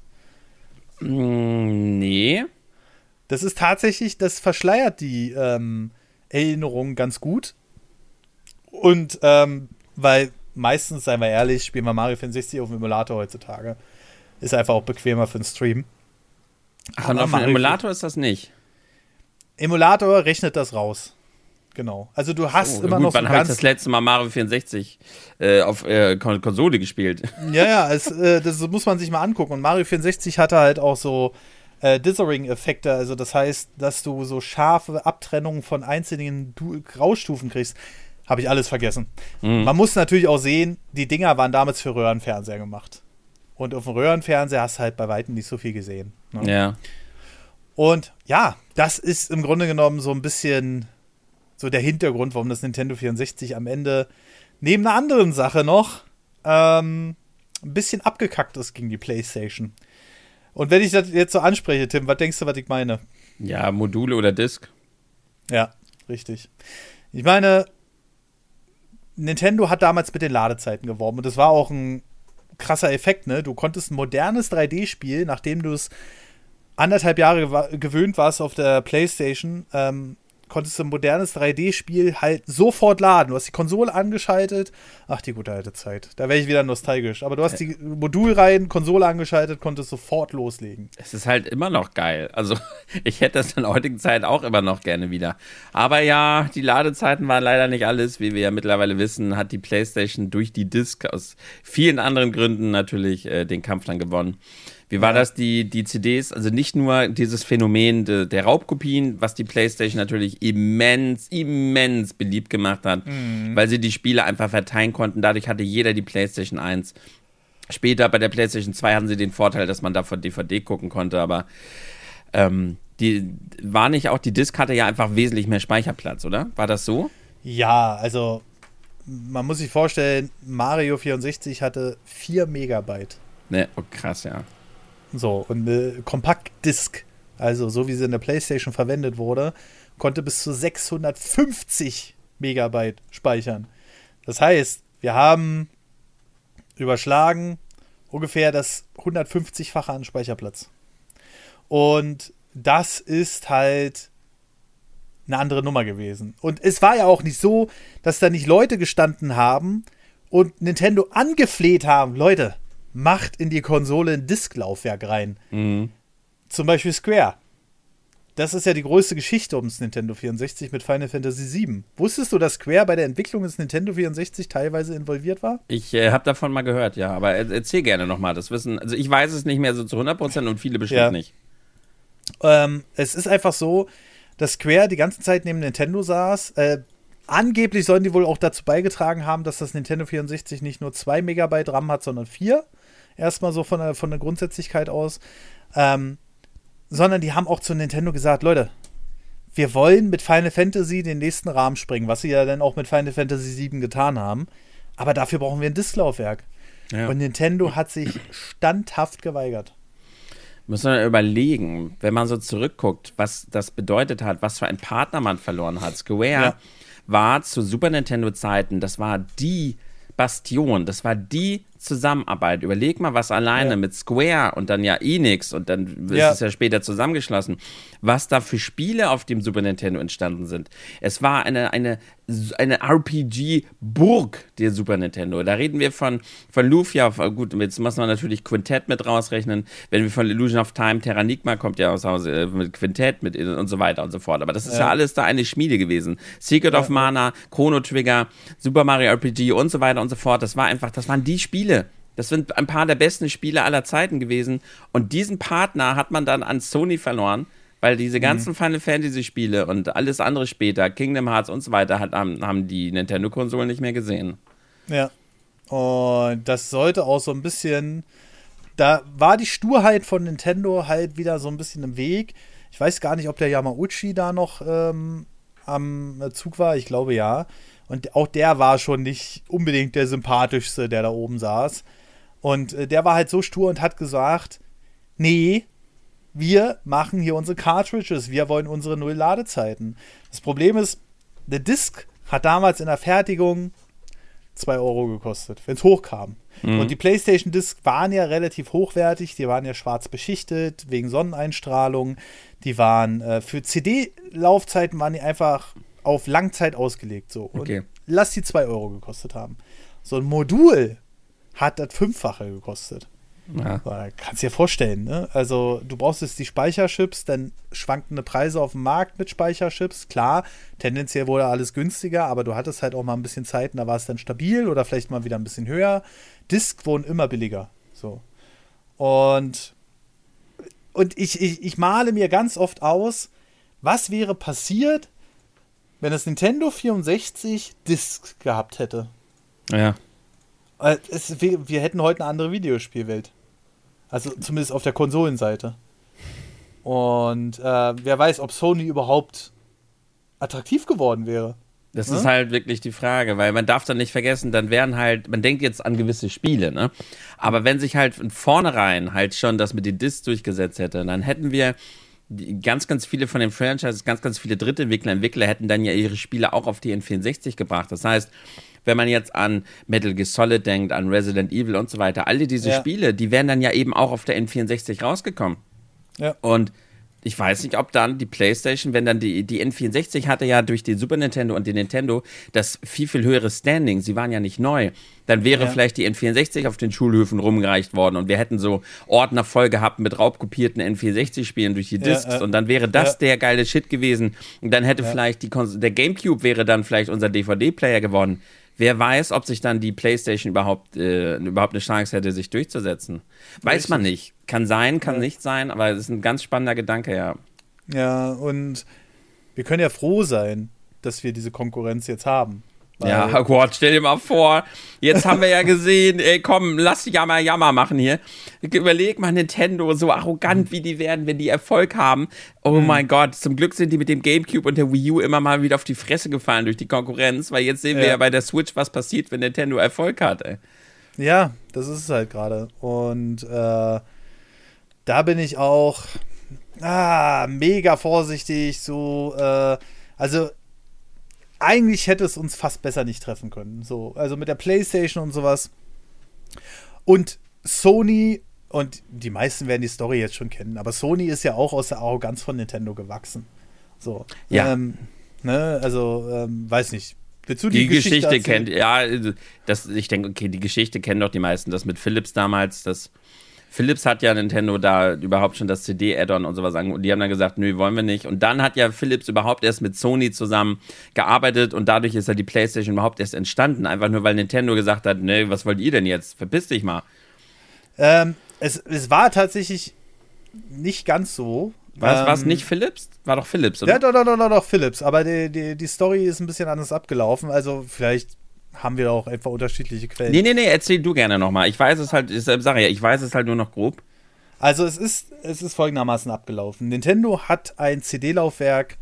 Nee. Das ist tatsächlich, das verschleiert die Erinnerungen ganz gut. Und weil meistens, seien wir ehrlich, spielen wir Mario 64 auf dem Emulator heutzutage. Ist einfach auch bequemer für den Stream. Ach, und auf dem Emulator ist das nicht? Emulator rechnet das raus. Genau. Also du hast immer noch so wann habe ich das letzte Mal Mario 64 auf Konsole gespielt? Ja, das muss man sich mal angucken. Und Mario 64 hatte halt auch so Dithering-Effekte. Also das heißt, dass du so scharfe Abtrennungen von einzelnen Graustufen kriegst. Habe ich alles vergessen. Man muss natürlich auch sehen, die Dinger waren damals für Röhrenfernseher gemacht. Und auf dem Röhrenfernseher hast du halt bei weitem nicht so viel gesehen. Ne? Ja. Und ja, das ist im Grunde genommen so ein bisschen so der Hintergrund, warum das Nintendo 64 am Ende neben einer anderen Sache noch ein bisschen abgekackt ist gegen die PlayStation. Und wenn ich das jetzt so anspreche, Tim, was denkst du, was ich meine? Ja, Module oder Disk. Ja, richtig. Ich meine, Nintendo hat damals mit den Ladezeiten geworben und das war auch ein krasser Effekt, ne? Du konntest ein modernes 3D-Spiel, nachdem du es 1,5 Jahre gewöhnt warst auf der PlayStation, konntest du ein modernes 3D-Spiel halt sofort laden. Du hast die Konsole angeschaltet. Ach, die gute alte Zeit. Da wäre ich wieder nostalgisch. Aber du hast die Modulreihen, Konsole angeschaltet, konntest sofort loslegen. Es ist halt immer noch geil. Also, ich hätte das in der heutigen Zeit auch immer noch gerne wieder. Aber ja, die Ladezeiten waren leider nicht alles. Wie wir ja mittlerweile wissen, hat die PlayStation durch die Disc aus vielen anderen Gründen natürlich den Kampf dann gewonnen. Wie war das, die CDs? Also nicht nur dieses Phänomen der Raubkopien, was die PlayStation natürlich immens beliebt gemacht hat, weil sie die Spiele einfach verteilen konnten. Dadurch hatte jeder die PlayStation 1. Später bei der PlayStation 2 hatten sie den Vorteil, dass man da von DVD gucken konnte, aber die Disc hatte ja einfach wesentlich mehr Speicherplatz, oder? War das so? Ja, also man muss sich vorstellen, Mario 64 hatte 4 Megabyte. Ne, oh krass, ja. So, und eine Kompaktdisk, also so wie sie in der PlayStation verwendet wurde, konnte bis zu 650 Megabyte speichern. Das heißt, wir haben überschlagen ungefähr das 150-fache an Speicherplatz. Und das ist halt eine andere Nummer gewesen. Und es war ja auch nicht so, dass da nicht Leute gestanden haben und Nintendo angefleht haben, Leute, macht in die Konsole ein Disklaufwerk rein. Zum Beispiel Square. Das ist ja die größte Geschichte ums Nintendo 64 mit Final Fantasy VII. Wusstest du, dass Square bei der Entwicklung des Nintendo 64 teilweise involviert war? Ich habe davon mal gehört, ja. Aber erzähl gerne nochmal das Wissen. Also ich weiß es nicht mehr so zu 100% und viele bestimmt nicht. Es ist einfach so, dass Square die ganze Zeit neben Nintendo saß. Angeblich sollen die wohl auch dazu beigetragen haben, dass das Nintendo 64 nicht nur 2 Megabyte RAM hat, sondern 4. Erstmal so von der Grundsätzlichkeit aus. Sondern die haben auch zu Nintendo gesagt, Leute, wir wollen mit Final Fantasy den nächsten Rahmen springen, was sie ja dann auch mit Final Fantasy VII getan haben. Aber dafür brauchen wir ein Disklaufwerk. Ja. Und Nintendo hat sich standhaft geweigert. Muss man überlegen, wenn man so zurückguckt, was das bedeutet hat, was für einen Partner man verloren hat. Square war zu Super Nintendo-Zeiten, das war die Bastion, das war die Zusammenarbeit. Überleg mal, was alleine mit Square und dann ja Enix und dann ist es ja später zusammengeschlossen, was da für Spiele auf dem Super Nintendo entstanden sind. Es war eine RPG-Burg, der Super Nintendo. Da reden wir von Lufia, gut, jetzt muss man natürlich Quintett mit rausrechnen, wenn wir von Illusion of Time, Terranigma kommt ja aus Hause mit Quintett mit und so weiter und so fort. Aber das ist ja alles da eine Schmiede gewesen. Secret of Mana, Chrono Trigger, Super Mario RPG und so weiter und so fort. Das waren die Spiele. Das sind ein paar der besten Spiele aller Zeiten gewesen. Und diesen Partner hat man dann an Sony verloren, weil diese ganzen Final Fantasy Spiele und alles andere später, Kingdom Hearts und so weiter, haben die Nintendo-Konsolen nicht mehr gesehen. Ja. Und das sollte auch so ein bisschen, da war die Sturheit von Nintendo halt wieder so ein bisschen im Weg. Ich weiß gar nicht, ob der Yamauchi da noch am Zug war. Ich glaube ja. Und auch der war schon nicht unbedingt der sympathischste, der da oben saß. Und der war halt so stur und hat gesagt, nee, wir machen hier unsere Cartridges, wir wollen unsere Null-Ladezeiten. Das Problem ist, der Disc hat damals in der Fertigung 2 Euro gekostet, wenn es hochkam. Und die PlayStation-Discs waren ja relativ hochwertig, die waren ja schwarz beschichtet, wegen Sonneneinstrahlung. Die waren für CD-Laufzeiten waren die einfach auf Langzeit ausgelegt. So. Und lass die 2 Euro gekostet haben. So ein Modul hat das 5-fache gekostet. Ja. Kannst dir vorstellen, ne? Also du brauchst jetzt die Speicherchips, dann schwankende Preise auf dem Markt mit Speicherchips. Klar, tendenziell wurde alles günstiger, aber du hattest halt auch mal ein bisschen Zeiten, da war es dann stabil oder vielleicht mal wieder ein bisschen höher. Discs wurden immer billiger. So. Und ich male mir ganz oft aus, was wäre passiert, wenn das Nintendo 64 Discs gehabt hätte. Ja. Wir hätten heute eine andere Videospielwelt. Also zumindest auf der Konsolenseite. Und wer weiß, ob Sony überhaupt attraktiv geworden wäre. Das ist halt wirklich die Frage, weil man darf dann nicht vergessen, dann wären halt, man denkt jetzt an gewisse Spiele, ne? Aber wenn sich halt von vornherein halt schon das mit den Discs durchgesetzt hätte, dann hätten wir ganz, ganz viele von den Franchises, ganz, ganz viele Drittentwickler hätten dann ja ihre Spiele auch auf die N64 gebracht. Das heißt, wenn man jetzt an Metal Gear Solid denkt, an Resident Evil und so weiter, alle diese Spiele, die wären dann ja eben auch auf der N64 rausgekommen. Ja. Und ich weiß nicht, ob dann die PlayStation, wenn dann die N64 hatte ja durch den Super Nintendo und den Nintendo das viel, viel höhere Standing. Sie waren ja nicht neu. Dann wäre vielleicht die N64 auf den Schulhöfen rumgereicht worden und wir hätten so Ordner voll gehabt mit raubkopierten N64-Spielen durch die Discs und dann wäre das der geile Shit gewesen. Und dann hätte vielleicht der Gamecube wäre dann vielleicht unser DVD-Player geworden. Wer weiß, ob sich dann die PlayStation überhaupt eine Chance hätte, sich durchzusetzen. Weiß man nicht. Kann sein, kann nicht sein, aber es ist ein ganz spannender Gedanke, ja. Ja, und wir können ja froh sein, dass wir diese Konkurrenz jetzt haben. Ja, oh Gott, stell dir mal vor, jetzt haben wir ja gesehen, ey, komm, lass Jammer machen hier. Überleg mal, Nintendo, so arrogant wie die werden, wenn die Erfolg haben. Oh mein Gott, zum Glück sind die mit dem Gamecube und der Wii U immer mal wieder auf die Fresse gefallen durch die Konkurrenz, weil jetzt sehen wir ja bei der Switch, was passiert, wenn Nintendo Erfolg hat, ey. Ja, das ist es halt gerade. Und da bin ich auch mega vorsichtig, so, also eigentlich hätte es uns fast besser nicht treffen können. So, also mit der PlayStation und sowas. Und Sony, und die meisten werden die Story jetzt schon kennen, aber Sony ist ja auch aus der Arroganz von Nintendo gewachsen. So. Ja. Ne, also, weiß nicht. Willst du Die Geschichte erzählen? kennt, ich denke, okay, die Geschichte kennen doch die meisten. Das mit Philips damals, Philips hat ja Nintendo da überhaupt schon das CD-Add-on und sowas und die haben dann gesagt, nö, wollen wir nicht. Und dann hat ja Philips überhaupt erst mit Sony zusammen gearbeitet und dadurch ist ja die PlayStation überhaupt erst entstanden. Einfach nur, weil Nintendo gesagt hat, nö, was wollt ihr denn jetzt? Verpiss dich mal. Es war tatsächlich nicht ganz so. War es nicht Philips? War doch Philips, oder? Ja, doch, Philips. Aber die Story ist ein bisschen anders abgelaufen. Also vielleicht haben wir auch einfach unterschiedliche Quellen. Nee, erzähl du gerne nochmal. Ich weiß es halt, ich weiß es halt nur noch grob. Also es ist folgendermaßen abgelaufen. Nintendo hat ein CD-Laufwerk.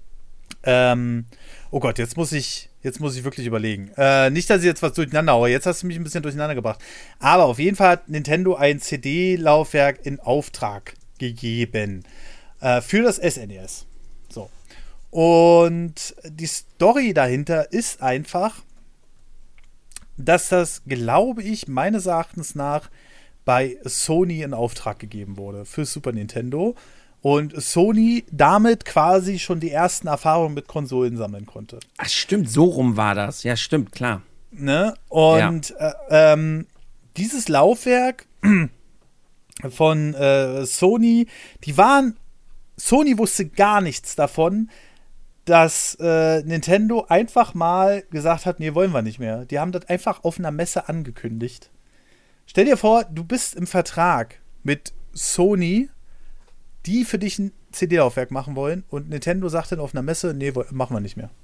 Oh Gott, jetzt muss ich wirklich überlegen. Nicht, dass ich jetzt was durcheinander haue. Jetzt hast du mich ein bisschen durcheinander gebracht. Aber auf jeden Fall hat Nintendo ein CD-Laufwerk in Auftrag gegeben. Für das SNES. So. Und die Story dahinter ist einfach, dass das, glaube ich, meines Erachtens nach bei Sony in Auftrag gegeben wurde für Super Nintendo und Sony damit quasi schon die ersten Erfahrungen mit Konsolen sammeln konnte. Ach stimmt, so rum war das. Ja, stimmt, klar. Ne? Und dieses Laufwerk von Sony, Sony wusste gar nichts davon, dass Nintendo einfach mal gesagt hat, nee, wollen wir nicht mehr. Die haben das einfach auf einer Messe angekündigt. Stell dir vor, du bist im Vertrag mit Sony, die für dich ein CD-Laufwerk machen wollen und Nintendo sagt dann auf einer Messe, nee, machen wir nicht mehr.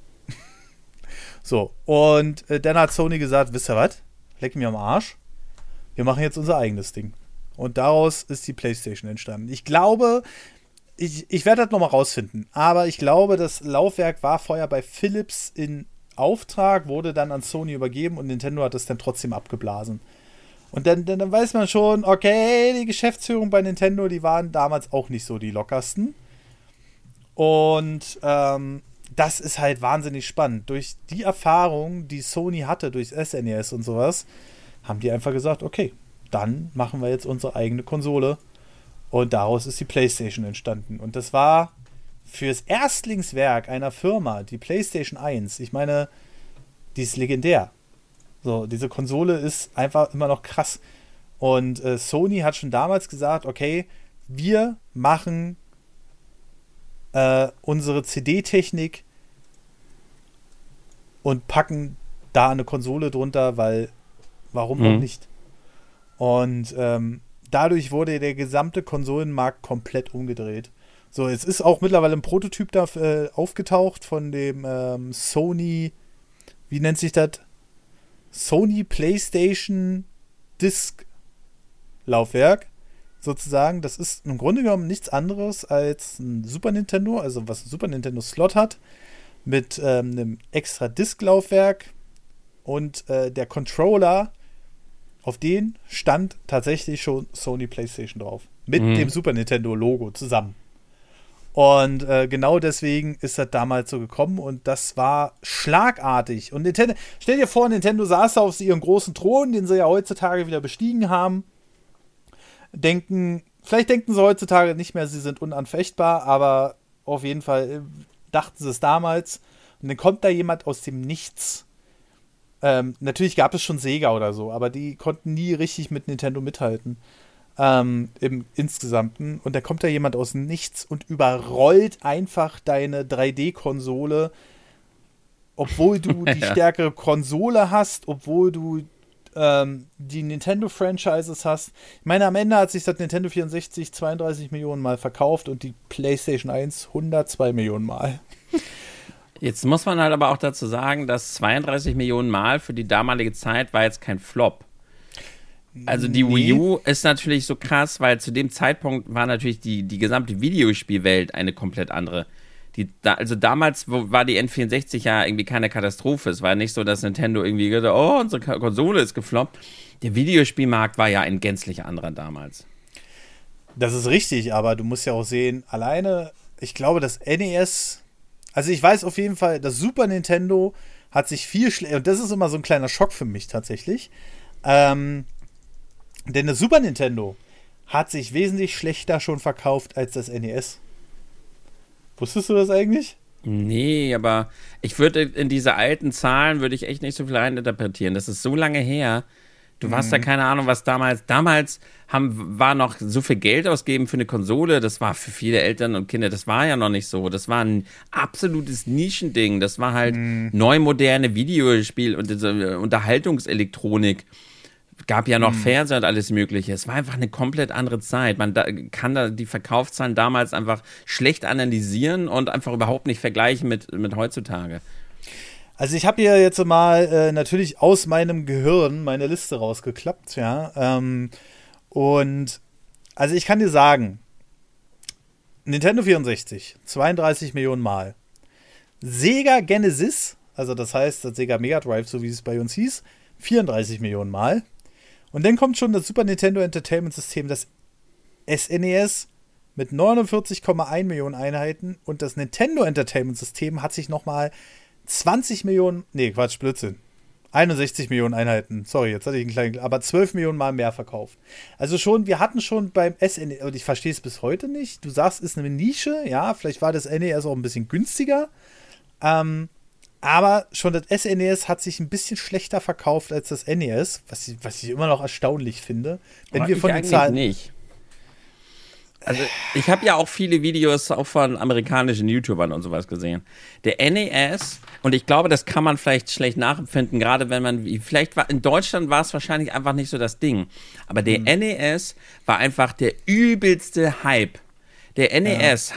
So, und dann hat Sony gesagt, wisst ihr was? Leck mir am Arsch. Wir machen jetzt unser eigenes Ding. Und daraus ist die PlayStation entstanden. Ich glaube, ich werde das nochmal rausfinden, aber ich glaube, das Laufwerk war vorher bei Philips in Auftrag, wurde dann an Sony übergeben und Nintendo hat es dann trotzdem abgeblasen. Und dann weiß man schon, okay, die Geschäftsführung bei Nintendo, die waren damals auch nicht so die lockersten. Und das ist halt wahnsinnig spannend. Durch die Erfahrung, die Sony hatte, durch SNES und sowas, haben die einfach gesagt, okay, dann machen wir jetzt unsere eigene Konsole. Und daraus ist die PlayStation entstanden. Und das war fürs Erstlingswerk einer Firma, die PlayStation 1, ich meine, die ist legendär. So, diese Konsole ist einfach immer noch krass. Und Sony hat schon damals gesagt, okay, wir machen unsere CD-Technik und packen da eine Konsole drunter, weil warum auch nicht? Und dadurch wurde der gesamte Konsolenmarkt komplett umgedreht. So, es ist auch mittlerweile ein Prototyp da aufgetaucht von dem Sony, wie nennt sich das? Sony PlayStation Disc Laufwerk, sozusagen. Das ist im Grunde genommen nichts anderes als ein Super Nintendo, also was ein Super Nintendo Slot hat, mit einem extra Disc-Laufwerk und der Controller, auf den stand tatsächlich schon Sony PlayStation drauf. Mit dem Super Nintendo-Logo zusammen. Und genau deswegen ist das damals so gekommen und das war schlagartig. Und Nintendo, stell dir vor, Nintendo saß auf ihrem großen Thron, den sie ja heutzutage wieder bestiegen haben. Vielleicht denken sie heutzutage nicht mehr, sie sind unanfechtbar, aber auf jeden Fall dachten sie es damals. Und dann kommt da jemand aus dem Nichts. Natürlich gab es schon Sega oder so, aber die konnten nie richtig mit Nintendo mithalten. Im Insgesamten. Und da kommt da jemand aus dem Nichts und überrollt einfach deine 3D-Konsole, obwohl du die stärkere Konsole hast, obwohl du die Nintendo-Franchises hast. Ich meine, am Ende hat sich das Nintendo 64 32 Millionen Mal verkauft und die PlayStation 1 102 Millionen Mal. Jetzt muss man halt aber auch dazu sagen, dass 32 Millionen Mal für die damalige Zeit war jetzt kein Flop. Also die Wii U ist natürlich so krass, weil zu dem Zeitpunkt war natürlich die gesamte Videospielwelt eine komplett andere. Also damals war die N64 ja irgendwie keine Katastrophe. Es war nicht so, dass Nintendo irgendwie gesagt hat, oh, unsere Konsole ist gefloppt. Der Videospielmarkt war ja ein gänzlich anderer damals. Das ist richtig, aber du musst ja auch sehen, alleine, ich glaube, das NES, also ich weiß auf jeden Fall, das Super Nintendo hat sich viel schlechter, und das ist immer so ein kleiner Schock für mich tatsächlich, denn das Super Nintendo hat sich wesentlich schlechter schon verkauft als das NES. Wusstest du das eigentlich? Nee, aber ich würde in diese alten Zahlen würde ich echt nicht so viel reininterpretieren. Das ist so lange her. Du hast da keine Ahnung, was damals war noch so viel Geld ausgeben für eine Konsole. Das war für viele Eltern und Kinder, das war ja noch nicht so. Das war ein absolutes Nischending. Das war halt neu moderne Videospiel und diese Unterhaltungselektronik. Gab ja noch Fernseher und alles Mögliche. Es war einfach eine komplett andere Zeit. Man kann da die Verkaufszahlen damals einfach schlecht analysieren und einfach überhaupt nicht vergleichen mit heutzutage. Also ich habe hier jetzt mal natürlich aus meinem Gehirn meine Liste rausgeklappt, ja. Und also ich kann dir sagen, Nintendo 64, 32 Millionen Mal. Sega Genesis, also das heißt das Sega Mega Drive, so wie es bei uns hieß, 34 Millionen Mal. Und dann kommt schon das Super Nintendo Entertainment System, das SNES mit 49,1 Millionen Einheiten und das Nintendo Entertainment System hat sich nochmal 20 Millionen, nee, Quatsch, Blödsinn. 61 Millionen Einheiten, sorry, jetzt hatte ich einen kleinen, aber 12 Millionen Mal mehr verkauft. Also schon, wir hatten schon beim SNES, und ich verstehe es bis heute nicht, du sagst, ist eine Nische, ja, vielleicht war das NES auch ein bisschen günstiger, aber schon das SNES hat sich ein bisschen schlechter verkauft als das NES, was ich immer noch erstaunlich finde. Wenn Aber wir von den Zahlen nicht. Also ich habe ja auch viele Videos auch von amerikanischen YouTubern und sowas gesehen. Der NES, und ich glaube, das kann man vielleicht schlecht nachempfinden, gerade wenn man, in Deutschland war es wahrscheinlich einfach nicht so das Ding. Aber der NES war einfach der übelste Hype. Der NES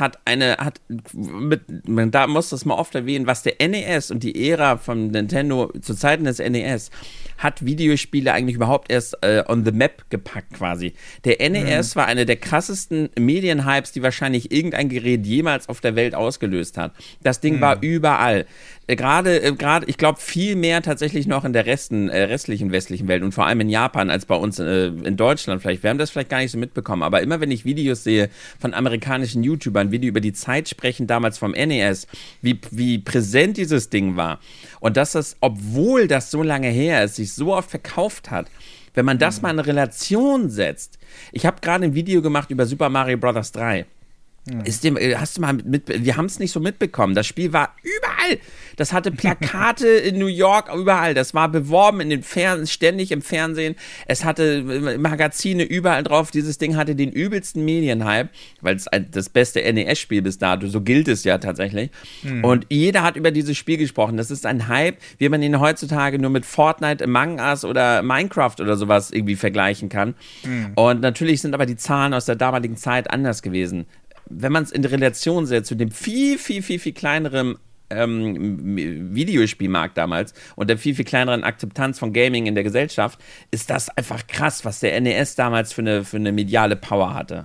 da muss das mal oft erwähnen, was der NES und die Ära von Nintendo zu Zeiten des NES hat Videospiele eigentlich überhaupt erst on the map gepackt quasi. Der NES war einer der krassesten Medienhypes, die wahrscheinlich irgendein Gerät jemals auf der Welt ausgelöst hat. Das Ding war überall. Gerade, ich glaube, viel mehr tatsächlich noch in der restlichen westlichen Welt und vor allem in Japan als bei uns in Deutschland vielleicht. Wir haben das vielleicht gar nicht so mitbekommen, aber immer wenn ich Videos sehe von amerikanischen YouTubern, wie die über die Zeit sprechen, damals vom NES, wie präsent dieses Ding war und dass das, obwohl das so lange her ist, sich so oft verkauft hat, wenn man das mal in Relation setzt. Ich habe gerade ein Video gemacht über Super Mario Bros. 3. Hast du mal wir haben es nicht so mitbekommen. Das Spiel war überall. Das hatte Plakate in New York, überall. Das war beworben in den ständig im Fernsehen. Es hatte Magazine überall drauf. Dieses Ding hatte den übelsten Medienhype, weil es das beste NES-Spiel bis dato, so gilt es ja tatsächlich. Und jeder hat über dieses Spiel gesprochen. Das ist ein Hype, wie man ihn heutzutage nur mit Fortnite, Among Us oder Minecraft oder sowas irgendwie vergleichen kann. Und natürlich sind aber die Zahlen aus der damaligen Zeit anders gewesen. Wenn man es in Relation setzt zu dem viel, viel, viel, viel kleineren Videospielmarkt damals und der viel, viel kleineren Akzeptanz von Gaming in der Gesellschaft, ist das einfach krass, was der NES damals für eine mediale Power hatte.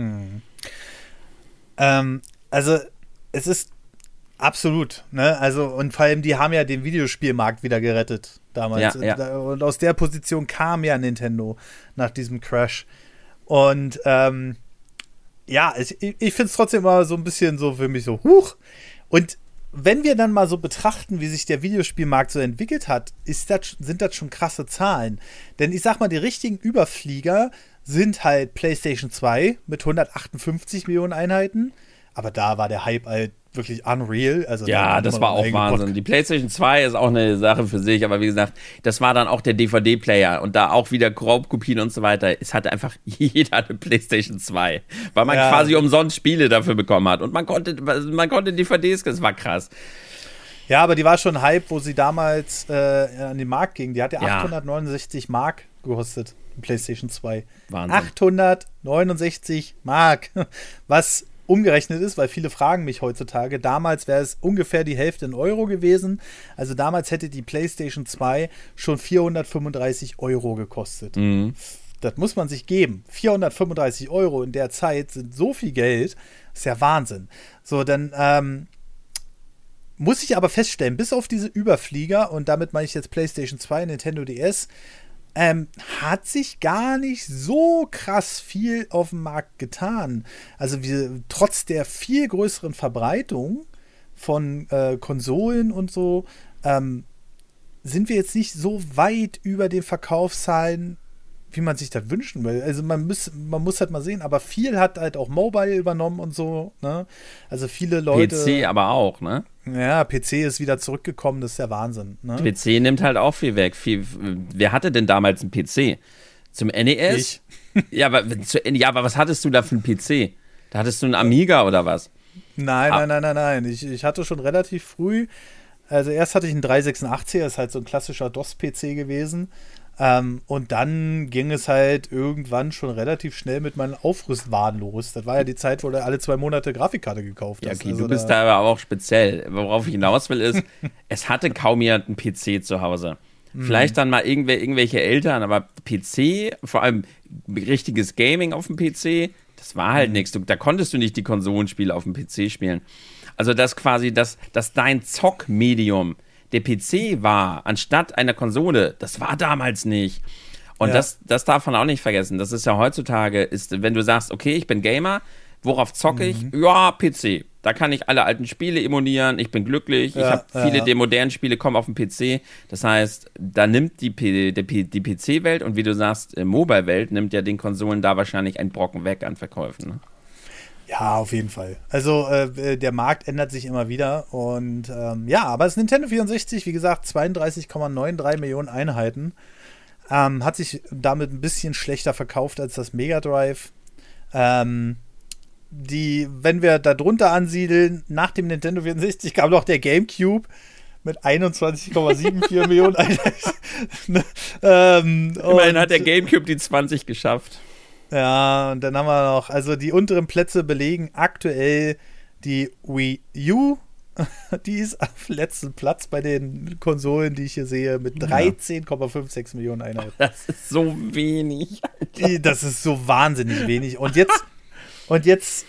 Also, es ist absolut, ne? Also, und vor allem, die haben ja den Videospielmarkt wieder gerettet damals. Ja. Und aus der Position kam ja Nintendo nach diesem Crash. Und, ja, ich finde es trotzdem immer so ein bisschen so für mich so, huch. Und wenn wir dann mal so betrachten, wie sich der Videospielmarkt so entwickelt hat, sind das schon krasse Zahlen. Denn ich sag mal, die richtigen Überflieger sind halt PlayStation 2 mit 158 Millionen Einheiten. Aber da war der Hype halt wirklich unreal. Also ja, das war auch Wahnsinn. Die PlayStation 2 ist auch eine Sache für sich, aber wie gesagt, das war dann auch der DVD-Player und da auch wieder Raubkopien und so weiter. Es hatte einfach jeder eine PlayStation 2, weil man quasi umsonst Spiele dafür bekommen hat und man konnte DVDs, das war krass. Ja, aber die war schon Hype, wo sie damals an den Markt ging. Die hat ja 869 Mark gekostet, die PlayStation 2. Wahnsinn. 869 Mark, was umgerechnet ist, weil viele fragen mich heutzutage. Damals wäre es ungefähr die Hälfte in Euro gewesen. Also damals hätte die PlayStation 2 schon 435 Euro gekostet. Das muss man sich geben. 435 Euro in der Zeit sind so viel Geld. Das ist ja Wahnsinn. So, dann muss ich aber feststellen, bis auf diese Überflieger, und damit meine ich jetzt PlayStation 2, Nintendo DS, hat sich gar nicht so krass viel auf dem Markt getan. Also trotz der viel größeren Verbreitung von Konsolen und so, sind wir jetzt nicht so weit über den Verkaufszahlen wie man sich das wünschen will. Also man muss halt mal sehen, aber viel hat halt auch Mobile übernommen und so, ne? Also viele Leute. PC aber auch, ne? Ja, PC ist wieder zurückgekommen, das ist der Wahnsinn, ne? PC nimmt halt auch viel weg. Wer hatte denn damals einen PC? Zum NES? Ich. Ja, aber was hattest du da für einen PC? Da hattest du einen Amiga oder was? Nein. Ich hatte schon relativ früh, also erst hatte ich einen 386er, das ist halt so ein klassischer DOS-PC gewesen. Und dann ging es halt irgendwann schon relativ schnell mit meinen Aufrüstwaren los. Das war ja die Zeit, wo du alle 2 Monate Grafikkarte gekauft hast. Ja, okay, also du bist da aber auch speziell. Worauf ich hinaus will, ist, es hatte kaum jemand einen PC zu Hause. Vielleicht dann mal irgendwelche Eltern, aber PC, vor allem richtiges Gaming auf dem PC, das war halt nichts. Da konntest du nicht die Konsolenspiele auf dem PC spielen. Also das quasi, dass dein Zockmedium der PC war, anstatt einer Konsole, das war damals nicht. Und das darf man auch nicht vergessen. Das ist ja heutzutage, wenn du sagst, okay, ich bin Gamer, worauf zocke ich? Ja, PC. Da kann ich alle alten Spiele emulieren, ich bin glücklich, ich habe viele der modernen Spiele kommen auf den PC. Das heißt, da nimmt die PC-Welt und wie du sagst, Mobile-Welt nimmt ja den Konsolen da wahrscheinlich einen Brocken weg an Verkäufen. Ne? Ja, auf jeden Fall. Also der Markt ändert sich immer wieder und aber das Nintendo 64, wie gesagt, 32,93 Millionen Einheiten, hat sich damit ein bisschen schlechter verkauft als das Mega Drive. Wenn wir da drunter ansiedeln, nach dem Nintendo 64 kam noch der GameCube mit 21,74 Millionen Einheiten. Immerhin hat der GameCube die 20 geschafft. Ja, und dann haben wir noch, also die unteren Plätze belegen aktuell die Wii U. Die ist auf letzten Platz bei den Konsolen, die ich hier sehe, mit 13,56 Millionen Einheiten. Das ist so wenig, Alter. Das ist so wahnsinnig wenig. Und jetzt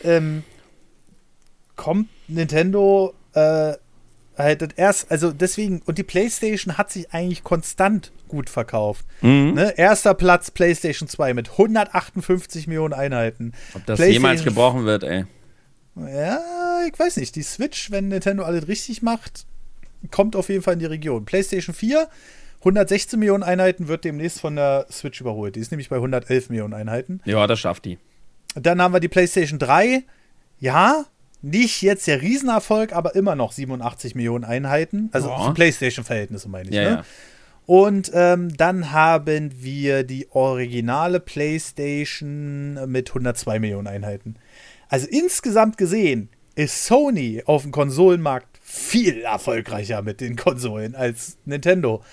kommt Nintendo halt erst, also deswegen, und die PlayStation hat sich eigentlich konstant gut verkauft. Ne? Erster Platz PlayStation 2 mit 158 Millionen Einheiten. Ob das jemals gebrochen wird, ey. Ja, ich weiß nicht. Die Switch, wenn Nintendo alles richtig macht, kommt auf jeden Fall in die Region. PlayStation 4, 116 Millionen Einheiten, wird demnächst von der Switch überholt. Die ist nämlich bei 111 Millionen Einheiten. Ja, das schafft die. Dann haben wir die PlayStation 3. Ja, nicht jetzt der Riesenerfolg, aber immer noch 87 Millionen Einheiten. Also für PlayStation-Verhältnisse meine ich. Ja, ne? ja. Und dann haben wir die originale PlayStation mit 102 Millionen Einheiten. Also insgesamt gesehen ist Sony auf dem Konsolenmarkt viel erfolgreicher mit den Konsolen als Nintendo.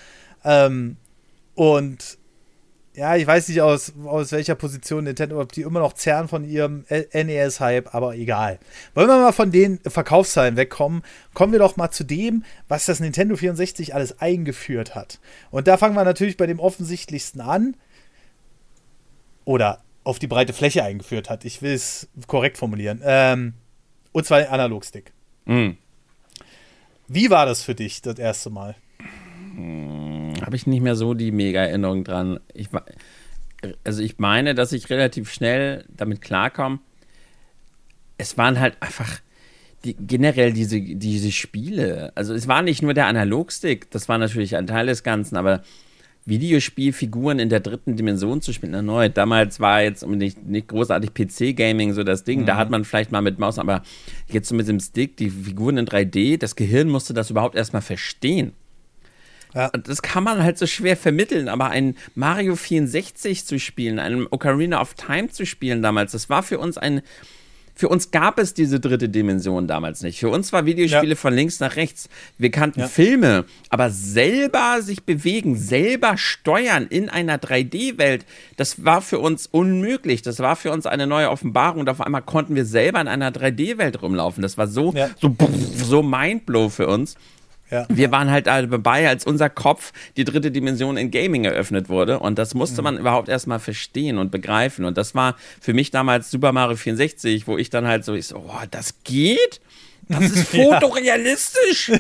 Und ja, ich weiß nicht aus welcher Position Nintendo, ob die immer noch zerren von ihrem NES-Hype, aber egal. Wollen wir mal von den Verkaufszahlen wegkommen, kommen wir doch mal zu dem, was das Nintendo 64 alles eingeführt hat. Und da fangen wir natürlich bei dem offensichtlichsten an. Oder auf die breite Fläche eingeführt hat. Ich will es korrekt formulieren. Und zwar den Analogstick. Wie war das für dich das erste Mal? Habe ich nicht mehr so die Mega-Erinnerung dran. Ich meine, dass ich relativ schnell damit klarkomme. Es waren halt einfach generell diese Spiele. Also es war nicht nur der Analogstick, das war natürlich ein Teil des Ganzen, aber Videospielfiguren in der 3. Dimension zu spielen, erneut. Damals war jetzt nicht großartig PC-Gaming so das Ding. Da hat man vielleicht mal mit Maus, aber jetzt so mit dem Stick, die Figuren in 3D, das Gehirn musste das überhaupt erstmal verstehen. Ja. Und das kann man halt so schwer vermitteln, aber ein Mario 64 zu spielen, einen Ocarina of Time zu spielen damals, das war für uns gab es diese 3. Dimension damals nicht. Für uns war Videospiele von links nach rechts. Wir kannten Filme, aber selber sich bewegen, selber steuern in einer 3D-Welt, das war für uns unmöglich. Das war für uns eine neue Offenbarung und auf einmal konnten wir selber in einer 3D-Welt rumlaufen. Das war so Mindblow für uns. Ja. Wir waren halt dabei, als unser Kopf die 3. Dimension in Gaming eröffnet wurde und das musste man überhaupt erstmal verstehen und begreifen und das war für mich damals Super Mario 64, wo ich dann halt so, das geht? Das ist fotorealistisch!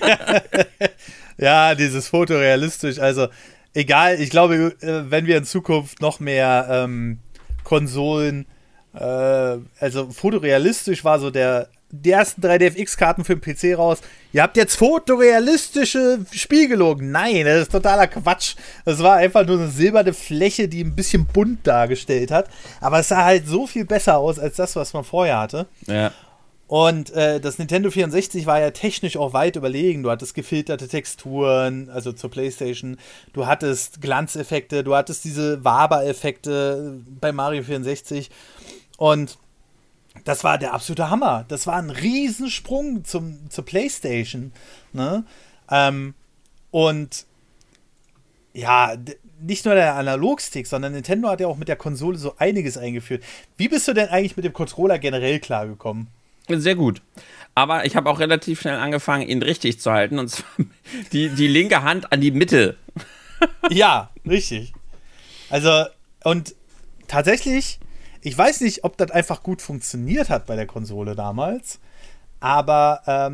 Ja, dieses fotorealistisch, also egal, ich glaube, wenn wir in Zukunft noch mehr Konsolen, also fotorealistisch war so der die ersten 3DFX-Karten für den PC raus. Ihr habt jetzt fotorealistische Spiegelungen. Nein, das ist totaler Quatsch. Das war einfach nur eine silberne Fläche, die ein bisschen bunt dargestellt hat. Aber es sah halt so viel besser aus als das, was man vorher hatte. Ja. Und das Nintendo 64 war ja technisch auch weit überlegen. Du hattest gefilterte Texturen, also zur PlayStation. Du hattest Glanzeffekte, du hattest diese Waber-Effekte bei Mario 64. Und das war der absolute Hammer. Das war ein Riesensprung zur PlayStation. Ne? Und ja, nicht nur der Analogstick, sondern Nintendo hat ja auch mit der Konsole so einiges eingeführt. Wie bist du denn eigentlich mit dem Controller generell klargekommen? Sehr gut. Aber ich habe auch relativ schnell angefangen, ihn richtig zu halten. Und zwar die linke Hand an die Mitte. Ja, richtig. Also, und tatsächlich, ich weiß nicht, ob das einfach gut funktioniert hat bei der Konsole damals, aber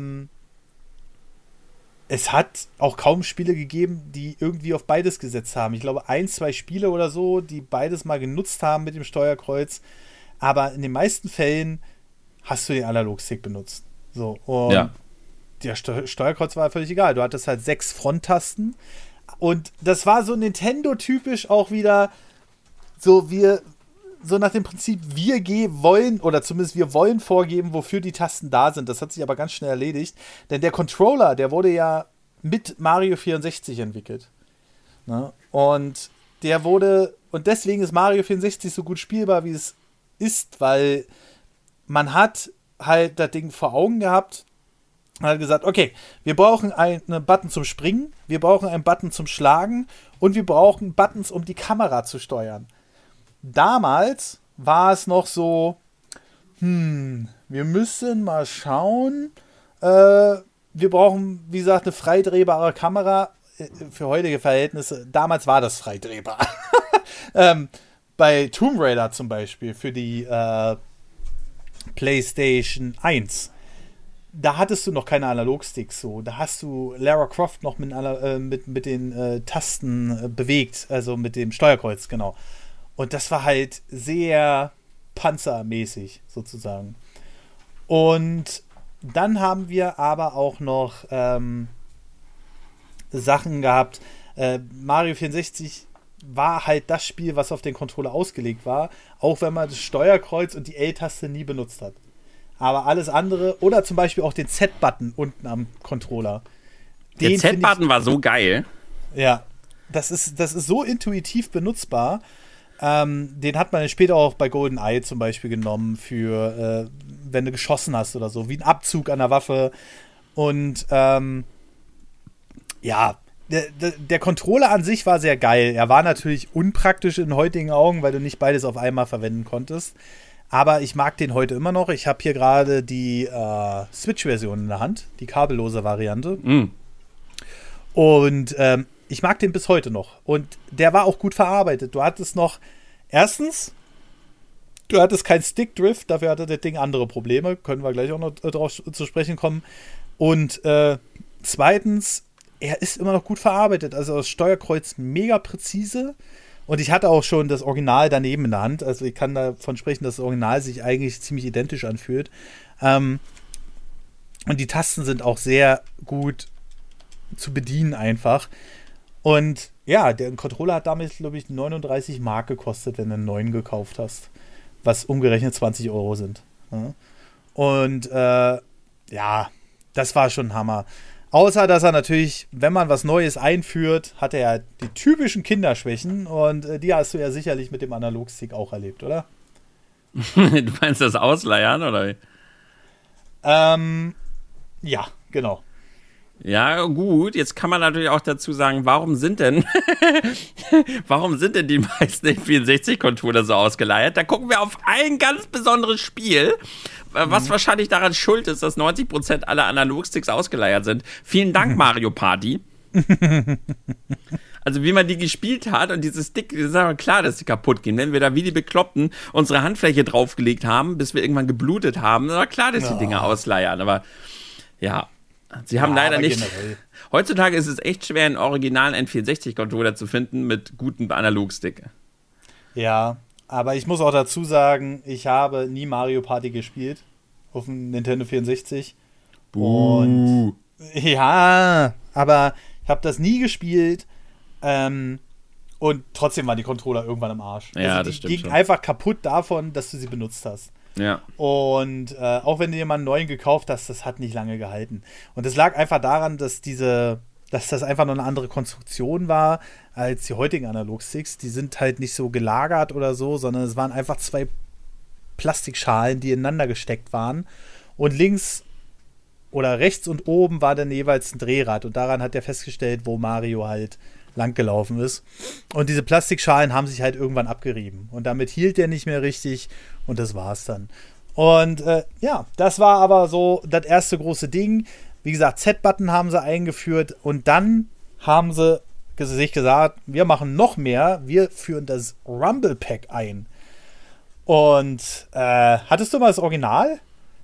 es hat auch kaum Spiele gegeben, die irgendwie auf beides gesetzt haben. Ich glaube, 1, 2 Spiele oder so, die beides mal genutzt haben mit dem Steuerkreuz, aber in den meisten Fällen hast du den Analogstick benutzt. So, und ja. Der Steuerkreuz war völlig egal. Du hattest halt 6 Fronttasten und das war so Nintendo-typisch auch wieder so nach dem Prinzip, wir wollen, oder zumindest wir wollen vorgeben, wofür die Tasten da sind. Das hat sich aber ganz schnell erledigt. Denn der Controller, der wurde ja mit Mario 64 entwickelt. Ne? Und deswegen ist Mario 64 so gut spielbar, wie es ist, weil man hat halt das Ding vor Augen gehabt und hat gesagt, okay, wir brauchen einen Button zum Springen, wir brauchen einen Button zum Schlagen und wir brauchen Buttons, um die Kamera zu steuern. Damals war es noch so, wir müssen mal schauen, wir brauchen, wie gesagt, eine freidrehbare Kamera für heutige Verhältnisse. Damals war das freidrehbar. Bei Tomb Raider zum Beispiel, für die PlayStation 1, da hattest du noch keine Analogsticks so. Da hast du Lara Croft noch mit den Tasten bewegt, also mit dem Steuerkreuz, genau. Und das war halt sehr panzermäßig sozusagen. Und dann haben wir aber auch noch Sachen gehabt. Mario 64 war halt das Spiel, was auf den Controller ausgelegt war, auch wenn man das Steuerkreuz und die L-Taste nie benutzt hat. Aber alles andere, oder zum Beispiel auch den Z-Button unten am Controller. Der Z-Button war so geil. Ja, das ist so intuitiv benutzbar. Den hat man später auch bei GoldenEye zum Beispiel genommen für, wenn du geschossen hast oder so, wie ein Abzug an der Waffe. Und ja, der Controller an sich war sehr geil. Er war natürlich unpraktisch in heutigen Augen, weil du nicht beides auf einmal verwenden konntest. Aber ich mag den heute immer noch. Ich habe hier gerade die Switch-Version in der Hand, die kabellose Variante. Und ich mag den bis heute noch. Und der war auch gut verarbeitet. Du hattest kein Stick-Drift, dafür hatte das Ding andere Probleme. Können wir gleich auch noch drauf zu sprechen kommen. Und zweitens, er ist immer noch gut verarbeitet. Also das Steuerkreuz mega präzise. Und ich hatte auch schon das Original daneben in der Hand. Also ich kann davon sprechen, dass das Original sich eigentlich ziemlich identisch anfühlt. Und die Tasten sind auch sehr gut zu bedienen einfach. Und ja, der Controller hat damit, glaube ich, 39 Mark gekostet, wenn du einen neuen gekauft hast. Was umgerechnet 20 Euro sind. Ja. Und ja, das war schon ein Hammer. Außer, dass er natürlich, wenn man was Neues einführt, hat er ja die typischen Kinderschwächen. Und die hast du ja sicherlich mit dem Analogstick auch erlebt, oder? Du meinst das Ausleiern, oder? Ja, genau. Ja, gut, jetzt kann man natürlich auch dazu sagen, warum sind denn die meisten N64-Controller so ausgeleiert? Da gucken wir auf ein ganz besonderes Spiel, was wahrscheinlich daran schuld ist, dass 90% aller Analogsticks ausgeleiert sind. Vielen Dank, Mario Party. Also wie man die gespielt hat und diese Stick, ist aber klar, dass die kaputt gehen. Wenn wir da wie die Bekloppten unsere Handfläche draufgelegt haben, bis wir irgendwann geblutet haben, war klar, dass die Dinger ausleiern. Aber ja, sie haben leider nicht. Generell. Heutzutage ist es echt schwer, einen originalen N64-Controller zu finden mit gutem Analogstick. Ja, aber ich muss auch dazu sagen, ich habe nie Mario Party gespielt. auf dem Nintendo 64. Und ja, aber ich habe das nie gespielt. Und trotzdem waren die Controller irgendwann im Arsch. Ja, also das stimmt die gingen schon. einfach kaputt davon, dass du sie benutzt hast. ja. Und auch wenn du dir mal einen neuen gekauft hast, das hat nicht lange gehalten. Und das lag einfach daran, dass das einfach noch eine andere Konstruktion war als die heutigen Analog-Sticks. Die sind halt nicht so gelagert oder so, sondern es waren einfach 2 Plastikschalen, die ineinander gesteckt waren. Und links oder rechts und oben war dann jeweils ein Drehrad. Und daran hat er festgestellt, wo Mario halt lang gelaufen ist. Und diese Plastikschalen haben sich halt irgendwann abgerieben. Und damit hielt der nicht mehr richtig. Und das war's dann. Und ja, das war aber so das erste große Ding. Wie gesagt, Z-Button haben sie eingeführt. Und dann haben sie sich gesagt, wir machen noch mehr. Wir führen das Rumble Pack ein. Und hattest du mal das Original?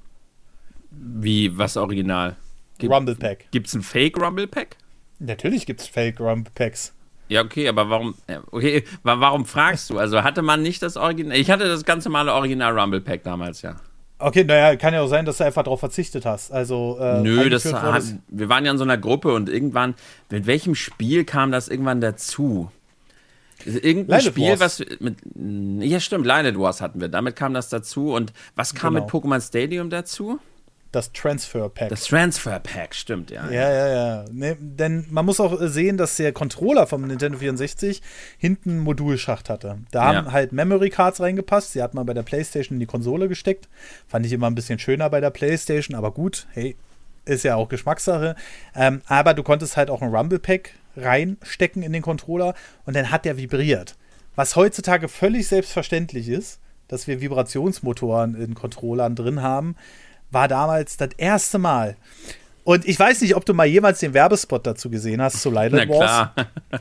Wie, was original? Rumble Pack. Gibt's ein Fake Rumble Pack? Natürlich gibt es Fake Rumble Packs. Ja, okay, aber warum? Okay, warum fragst du? Also hatte man nicht das Original? Ich hatte das ganz normale Original Rumble Pack damals, ja. Okay, naja, kann ja auch sein, dass du einfach darauf verzichtet hast. Also, Nö, eingeführt wir waren ja in so einer Gruppe und irgendwann, mit welchem Spiel kam das irgendwann dazu? Irgendein Light Spiel, Wars. was mit. Ja, stimmt, Light Wars hatten wir. Damit kam das dazu. Und was kam Genau. mit Pokémon Stadium dazu? das Transfer Pack. Das Transfer Pack, stimmt, ja. Ja. Nee, denn man muss auch sehen, dass der Controller vom Nintendo 64 hinten einen Modulschacht hatte. Da haben halt Memory Cards reingepasst. Die hat man bei der PlayStation in die Konsole gesteckt. Fand ich immer ein bisschen schöner bei der PlayStation, aber gut, hey, ist ja auch Geschmackssache. Aber du konntest halt auch ein Rumble Pack reinstecken in den Controller und dann hat der vibriert. Was heutzutage völlig selbstverständlich ist, dass wir Vibrationsmotoren in Controllern drin haben, war damals das erste Mal. Und ich weiß nicht, ob du mal jemals den Werbespot dazu gesehen hast, zu Light Wars. Klar.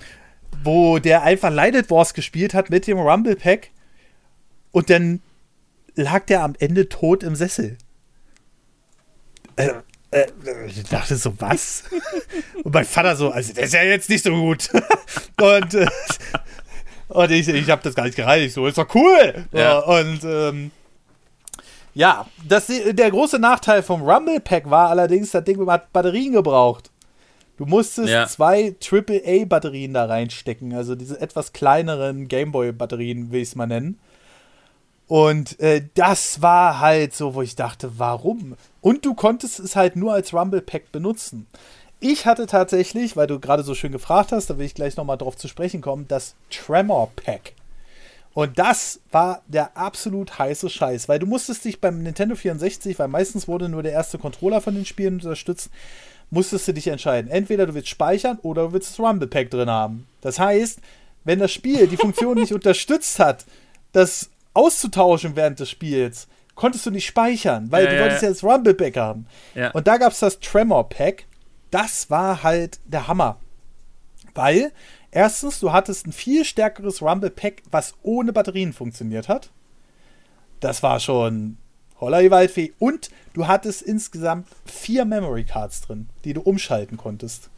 Wo der einfach Light Wars gespielt hat mit dem Rumble Pack und dann lag der am Ende tot im Sessel. Ich dachte so, was? Und mein Vater so, also der ist ja jetzt nicht so gut. Und ich habe das gar nicht gereicht. So, ist doch cool. Ja. Und ja, der große Nachteil vom Rumble Pack war allerdings, das Ding hat Batterien gebraucht. Du musstest 2 AAA-Batterien da reinstecken, also diese etwas kleineren Gameboy-Batterien, will ich es mal nennen. Und das war halt so, wo ich dachte, warum? Und du konntest es halt nur als Rumble Pack benutzen. Ich hatte tatsächlich, weil du gerade so schön gefragt hast, da will ich gleich nochmal drauf zu sprechen kommen, das Tremor Pack. Und das war der absolut heiße Scheiß, weil du musstest dich beim Nintendo 64, weil meistens wurde nur der erste Controller von den Spielen unterstützt, musstest du dich entscheiden. Entweder du willst speichern oder du willst das Rumble Pack drin haben. Das heißt, wenn das Spiel die Funktion nicht unterstützt hat, das auszutauschen während des Spiels, konntest du nicht speichern, weil du wolltest ja das Rumble Pack haben. Ja. Und da gab es das Tremor Pack. Das war halt der Hammer. Weil, erstens, du hattest ein viel stärkeres Rumble Pack, was ohne Batterien funktioniert hat. Das war schon holla die Waldfee. Und du hattest insgesamt 4 Memory Cards drin, die du umschalten konntest.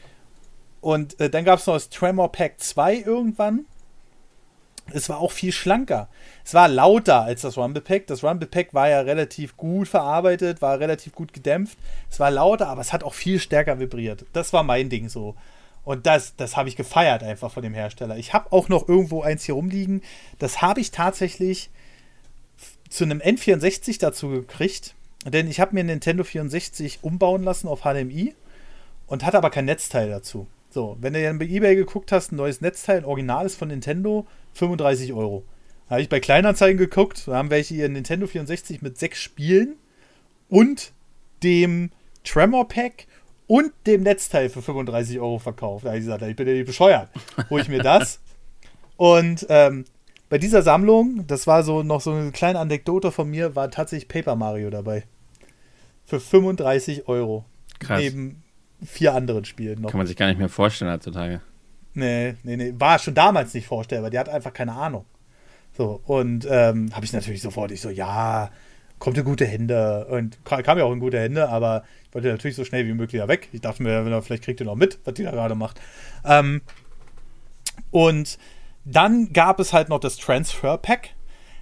Und dann gab es noch das Tremor Pack 2 irgendwann. Es war auch viel schlanker. Es war lauter als das Rumble Pack. Das Rumble Pack war ja relativ gut verarbeitet, war relativ gut gedämpft. Es war lauter, aber es hat auch viel stärker vibriert. Das war mein Ding so. Und das habe ich gefeiert einfach von dem Hersteller. Ich habe auch noch irgendwo eins hier rumliegen. Das habe ich tatsächlich zu einem N64 dazu gekriegt. Denn ich habe mir einen Nintendo 64 umbauen lassen auf HDMI und hatte aber kein Netzteil dazu. So, wenn du dann bei eBay geguckt hast, ein neues Netzteil, ein Original ist von Nintendo, 35 €. Da habe ich bei Kleinanzeigen geguckt, da haben welche ihren Nintendo 64 mit 6 Spielen und dem Tremor Pack und dem Netzteil für 35 € verkauft. Da habe ich gesagt, ich bin ja nicht bescheuert. Hole ich mir das. Und bei dieser Sammlung, das war so noch so eine kleine Anekdote von mir, war tatsächlich Paper Mario dabei. Für 35 €. Krass. Neben 4 anderen Spielen noch. Kann man sich gar nicht mehr vorstellen heutzutage. Nee. War schon damals nicht vorstellbar. Die hat einfach keine Ahnung. So, und habe ich natürlich sofort, ja, kommt in gute Hände. Und kam ja auch in gute Hände, aber ich wollte natürlich so schnell wie möglich da weg. Ich dachte mir, vielleicht kriegt ihr noch mit, was die da gerade macht. Und dann gab es halt noch das Transfer Pack.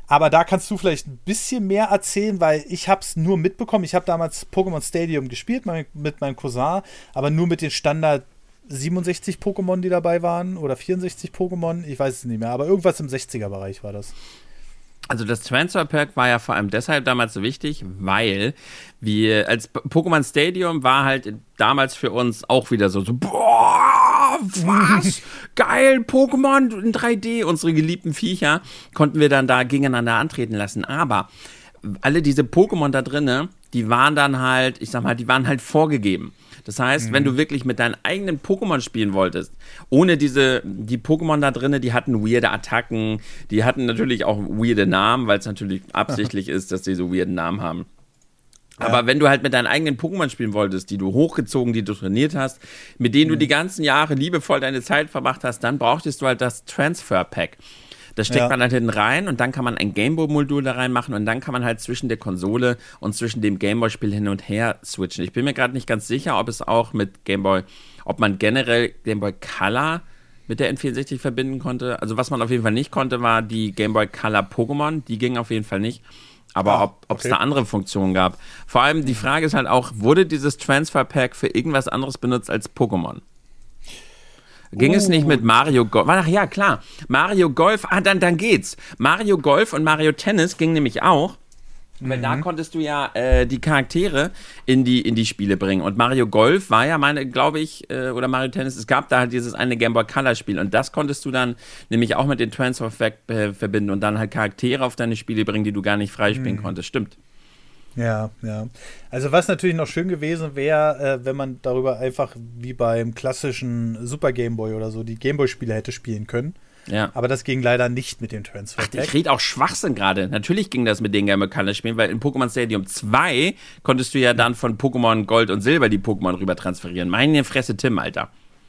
Aber da kannst du vielleicht ein bisschen mehr erzählen, weil ich habe es nur mitbekommen. Ich habe damals Pokémon Stadium gespielt mit meinem Cousin, aber nur mit den Standard 67 Pokémon, die dabei waren, oder 64 Pokémon, ich weiß es nicht mehr, aber irgendwas im 60er-Bereich war das. Also das Transfer Pack war ja vor allem deshalb damals so wichtig, weil wir als Pokémon Stadium war halt damals für uns auch wieder so boah, was? Geil, Pokémon in 3D, unsere geliebten Viecher konnten wir dann da gegeneinander antreten lassen, aber alle diese Pokémon da drinne, die waren dann halt, ich sag mal, die waren halt vorgegeben. Das heißt, wenn du wirklich mit deinen eigenen Pokémon spielen wolltest, ohne die Pokémon da drinnen, die hatten weirde Attacken, die hatten natürlich auch weirde Namen, weil es natürlich absichtlich ist, dass die so weirden Namen haben. Aber wenn du halt mit deinen eigenen Pokémon spielen wolltest, die du hochgezogen, die du trainiert hast, mit denen du die ganzen Jahre liebevoll deine Zeit verbracht hast, dann brauchtest du halt das Transfer Pack. Das steckt man halt hinten rein und dann kann man ein Gameboy-Modul da reinmachen und dann kann man halt zwischen der Konsole und zwischen dem Gameboy-Spiel hin und her switchen. Ich bin mir gerade nicht ganz sicher, ob es auch mit Gameboy, ob man generell Gameboy Color mit der N64 verbinden konnte. Also was man auf jeden Fall nicht konnte, war die Gameboy Color Pokémon. Die ging auf jeden Fall nicht. Aber ob es da andere Funktionen gab. Vor allem die Frage ist halt auch, wurde dieses Transfer Pack für irgendwas anderes benutzt als Pokémon? Ging es nicht mit Mario Golf? Ach ja, klar. Mario Golf, dann geht's. Mario Golf und Mario Tennis ging nämlich auch. Weil da konntest du ja die Charaktere in die Spiele bringen. Und Mario Golf war ja glaube ich, oder Mario Tennis, es gab da halt dieses eine Game Boy Color Spiel. Und das konntest du dann nämlich auch mit den Transfer Pack verbinden und dann halt Charaktere auf deine Spiele bringen, die du gar nicht freispielen konntest. Stimmt. Ja. Also was natürlich noch schön gewesen wäre, wenn man darüber einfach wie beim klassischen Super Game Boy oder so die Game Boy-Spiele hätte spielen können. Ja. Aber das ging leider nicht mit dem Transfer Pack. Ich rede auch Schwachsinn gerade. Natürlich ging das mit den Game Boy Color Spielen, weil in Pokémon Stadium 2 konntest du ja dann von Pokémon Gold und Silber die Pokémon rüber transferieren. Meine Fresse Tim, Alter.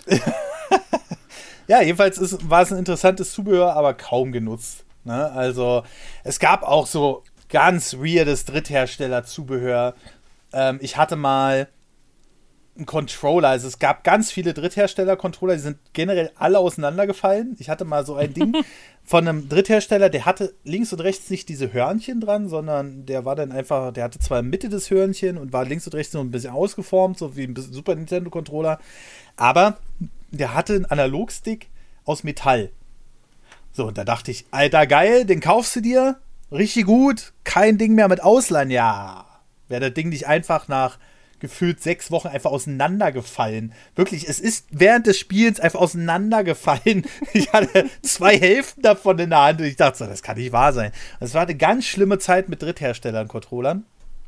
Ja, jedenfalls war es ein interessantes Zubehör, aber kaum genutzt. Ne? Also es gab auch so ganz weirdes Dritthersteller-Zubehör. Ich hatte mal einen Controller, also es gab ganz viele Dritthersteller-Controller, die sind generell alle auseinandergefallen. Ich hatte mal so ein Ding von einem Dritthersteller, der hatte links und rechts nicht diese Hörnchen dran, sondern der war dann einfach, der hatte zwar in Mitte des Hörnchen und war links und rechts so ein bisschen ausgeformt, so wie ein Super Nintendo-Controller, aber der hatte einen Analogstick aus Metall. So, und da dachte ich, Alter, geil, den kaufst du dir, richtig gut, kein Ding mehr mit Ausleihen, ja. Wäre das Ding nicht einfach nach gefühlt 6 Wochen einfach auseinandergefallen. Wirklich, es ist während des Spiels einfach auseinandergefallen. Ich hatte 2 Hälften davon in der Hand und ich dachte so, das kann nicht wahr sein. Das war eine ganz schlimme Zeit mit Drittherstellern-Controllern.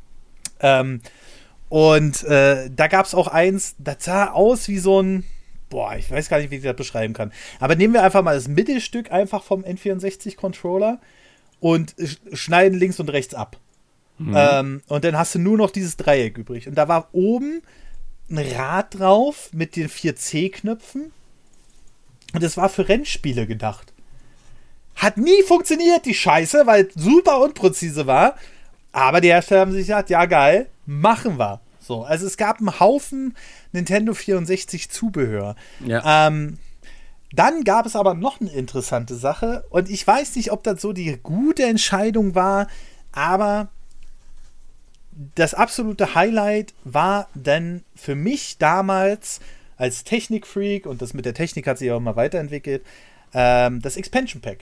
Da gab es auch eins, das sah aus wie so ein, ich weiß gar nicht, wie ich das beschreiben kann. Aber nehmen wir einfach mal das Mittelstück einfach vom N64-Controller und schneiden links und rechts ab. Und dann hast du nur noch dieses Dreieck übrig. Und da war oben ein Rad drauf mit den 4 C-Knöpfen. Und das war für Rennspiele gedacht. Hat nie funktioniert, die Scheiße, weil es super unpräzise war. Aber die Hersteller haben sich gesagt, ja geil, machen wir. So, also es gab einen Haufen Nintendo 64 Zubehör. Ja. Dann gab es aber noch eine interessante Sache. Und ich weiß nicht, ob das so die gute Entscheidung war, aber das absolute Highlight war dann für mich damals als Technikfreak, und das mit der Technik hat sich auch immer weiterentwickelt, das Expansion Pack.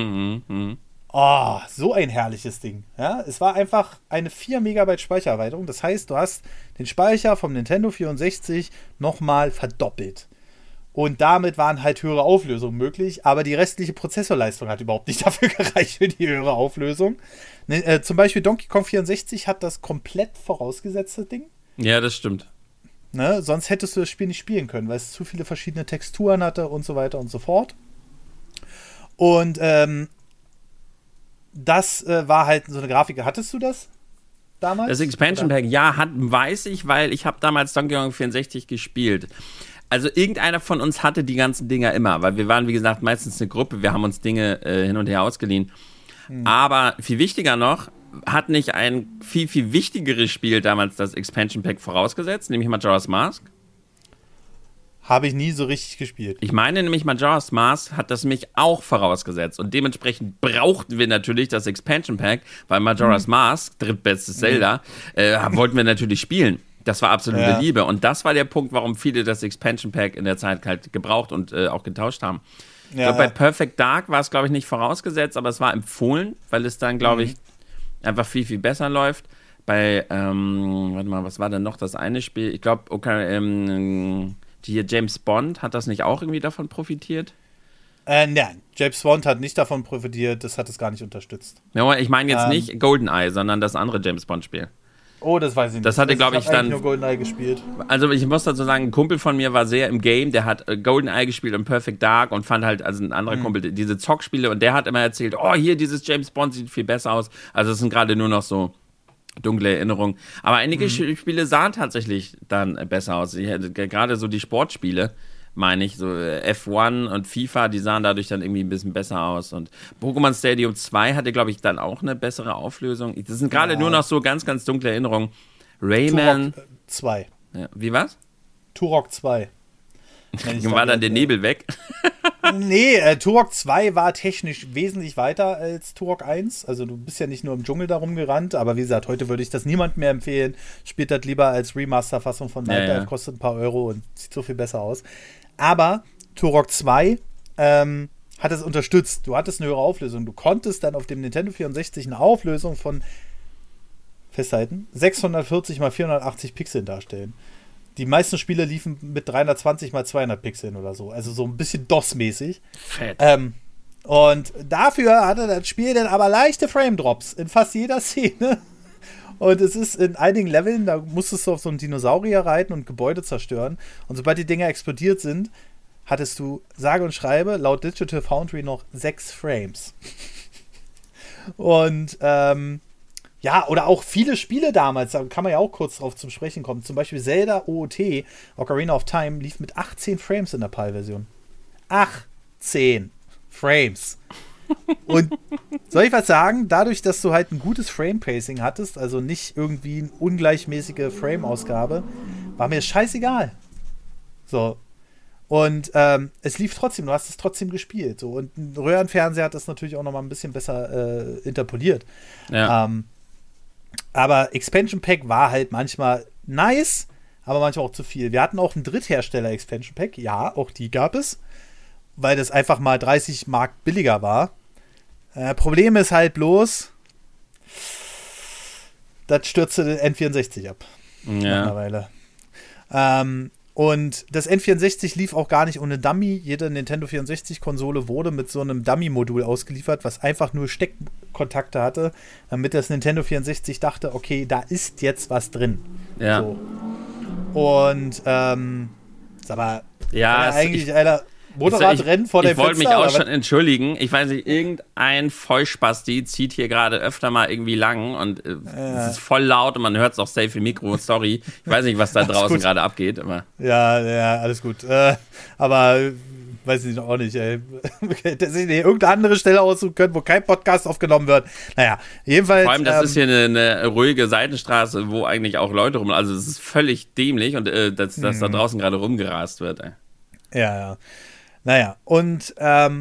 Oh, so ein herrliches Ding. Ja, es war einfach eine 4 Megabyte Speichererweiterung. Das heißt, du hast den Speicher vom Nintendo 64 nochmal verdoppelt. Und damit waren halt höhere Auflösungen möglich, aber die restliche Prozessorleistung hat überhaupt nicht dafür gereicht für die höhere Auflösung. Zum Beispiel Donkey Kong 64 hat das komplett vorausgesetzt, das Ding. Ja, das stimmt. Ne? Sonst hättest du das Spiel nicht spielen können, weil es zu viele verschiedene Texturen hatte und so weiter und so fort. Und das war halt so eine Grafik. Hattest du das damals? Das Expansion Pack, ja, weiß ich, weil ich habe damals Donkey Kong 64 gespielt. Also irgendeiner von uns hatte die ganzen Dinger immer, weil wir waren, wie gesagt, meistens eine Gruppe, wir haben uns Dinge hin und her ausgeliehen. Aber viel wichtiger noch, hat nicht ein viel, viel wichtigeres Spiel damals das Expansion Pack vorausgesetzt, nämlich Majora's Mask? Habe ich nie so richtig gespielt. Ich meine nämlich, Majora's Mask hat das mich auch vorausgesetzt. Und dementsprechend brauchten wir natürlich das Expansion Pack, weil Majora's Mask, drittbestes Zelda, wollten wir natürlich spielen. Das war absolute Liebe. Und das war der Punkt, warum viele das Expansion Pack in der Zeit halt gebraucht und auch getauscht haben. Ich glaube, bei Perfect Dark war es, glaube ich, nicht vorausgesetzt, aber es war empfohlen, weil es dann, glaube ich, einfach viel, viel besser läuft. Bei, warte mal, was war denn noch das eine Spiel? Ich glaube, hier James Bond, hat das nicht auch irgendwie davon profitiert? Nein, James Bond hat nicht davon profitiert, das hat es gar nicht unterstützt. Ja, ich meine jetzt nicht GoldenEye, sondern das andere James Bond-Spiel. Oh, das weiß ich nicht. Das hatte, glaube ich, dann. Nur GoldenEye gespielt. Also, ich muss dazu sagen, ein Kumpel von mir war sehr im Game, der hat GoldenEye gespielt und Perfect Dark und fand halt, also ein anderer Kumpel, diese Zockspiele, und der hat immer erzählt, oh, hier, dieses James Bond sieht viel besser aus. Also, es sind gerade nur noch so dunkle Erinnerungen. Aber einige Spiele sahen tatsächlich dann besser aus. Gerade so die Sportspiele, meine ich, so F1 und FIFA, die sahen dadurch dann irgendwie ein bisschen besser aus. Und Pokémon Stadium 2 hatte, glaube ich, dann auch eine bessere Auflösung. Das sind gerade nur noch so ganz, ganz dunkle Erinnerungen. Rayman. Turok 2. Ja, wie was? Turok 2. War dann der Nebel weg? Nee, Turok 2 war technisch wesentlich weiter als Turok 1. Also du bist ja nicht nur im Dschungel darum gerannt, aber wie gesagt, heute würde ich das niemandem mehr empfehlen. Spielt das lieber als Remaster-Fassung von Nightdive, kostet ein paar Euro und sieht so viel besser aus. Aber Turok 2 hat es unterstützt. Du hattest eine höhere Auflösung. Du konntest dann auf dem Nintendo 64 eine Auflösung von, festhalten, 640 x 480 Pixeln darstellen. Die meisten Spiele liefen mit 320 x 200 Pixeln oder so. Also so ein bisschen DOS-mäßig. Fett. Und dafür hatte das Spiel dann aber leichte Frame-Drops in fast jeder Szene. Und es ist in einigen Leveln, da musstest du auf so einen Dinosaurier reiten und Gebäude zerstören. Und sobald die Dinger explodiert sind, hattest du, sage und schreibe, laut Digital Foundry noch 6 Frames. Und ja, oder auch viele Spiele damals, da kann man ja auch kurz drauf zum Sprechen kommen. Zum Beispiel Zelda OOT, Ocarina of Time, lief mit 18 Frames in der PAL-Version. 18 Frames. Und soll ich was sagen? Dadurch, dass du halt ein gutes Frame-Pacing hattest, also nicht irgendwie eine ungleichmäßige Frame-Ausgabe, war mir scheißegal. So. Und es lief trotzdem, du hast es trotzdem gespielt. So. Und ein Röhrenfernseher hat das natürlich auch noch mal ein bisschen besser interpoliert. Ja. Aber Expansion Pack war halt manchmal nice, aber manchmal auch zu viel. Wir hatten auch einen Dritthersteller Expansion Pack, ja, auch die gab es, weil das einfach mal 30 Mark billiger war. Problem ist halt bloß, das stürzte den N64 ab. Ja. Mittlerweile. Und das N64 lief auch gar nicht ohne Dummy. Jede Nintendo 64-Konsole wurde mit so einem Dummy-Modul ausgeliefert, was einfach nur Steckkontakte hatte, damit das Nintendo 64 dachte, okay, da ist jetzt was drin. Ja. So. Und, ist aber ja, eigentlich einer Motorradrennen vor dem Fenster. Ich wollte mich auch schon entschuldigen. Ich weiß nicht, irgendein Vollspasti zieht hier gerade öfter mal irgendwie lang und es ist voll laut und man hört es auch safe im Mikro. Sorry. Ich weiß nicht, was da draußen gerade abgeht. Aber. Ja, alles gut. Aber weiß ich auch nicht, ey. Dass ich nicht irgendeine andere Stelle aussuchen können, wo kein Podcast aufgenommen wird. Naja, jedenfalls. Vor allem, das ist hier eine ruhige Seitenstraße, wo eigentlich auch Leute rum. Also, es ist völlig dämlich und dass da draußen gerade rumgerast wird, ey. Ja. Naja, und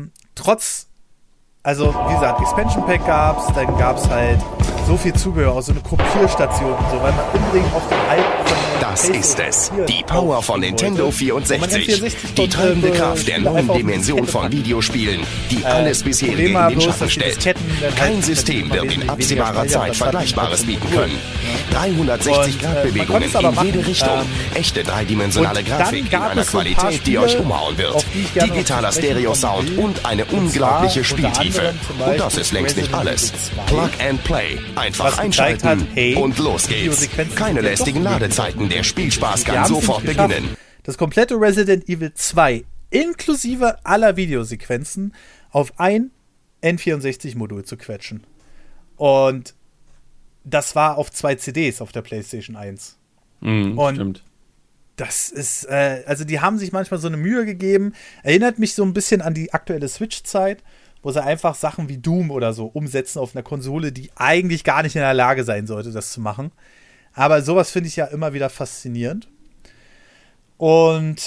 also wie gesagt, Expansion Pack gab's, dann gab's halt so viel Zubehör, auch so eine Kopierstation und so, weil man unbedingt auf den alten von Das ist es. Die Power von Nintendo 64. Die treibende Kraft der neuen Dimension von Videospielen, die alles bisherige in den Schatten stellt. Kein System wird in absehbarer Zeit Vergleichbares bieten können. 360-Grad-Bewegungen in jede Richtung. Echte dreidimensionale Grafik in einer Qualität, die euch umhauen wird. Digitaler Stereo-Sound und eine unglaubliche Spieltiefe. Und das ist längst nicht alles. Plug and Play. Einfach einschalten und los geht's. Keine lästigen Ladezeiten. Der Spielspaß kann sofort beginnen. Das komplette Resident Evil 2 inklusive aller Videosequenzen auf ein N64-Modul zu quetschen. Und das war auf 2 CDs auf der PlayStation 1. Und stimmt. Das ist, also die haben sich manchmal so eine Mühe gegeben. Erinnert mich so ein bisschen an die aktuelle Switch-Zeit, wo sie einfach Sachen wie Doom oder so umsetzen auf einer Konsole, die eigentlich gar nicht in der Lage sein sollte, das zu machen. Aber sowas finde ich ja immer wieder faszinierend. Und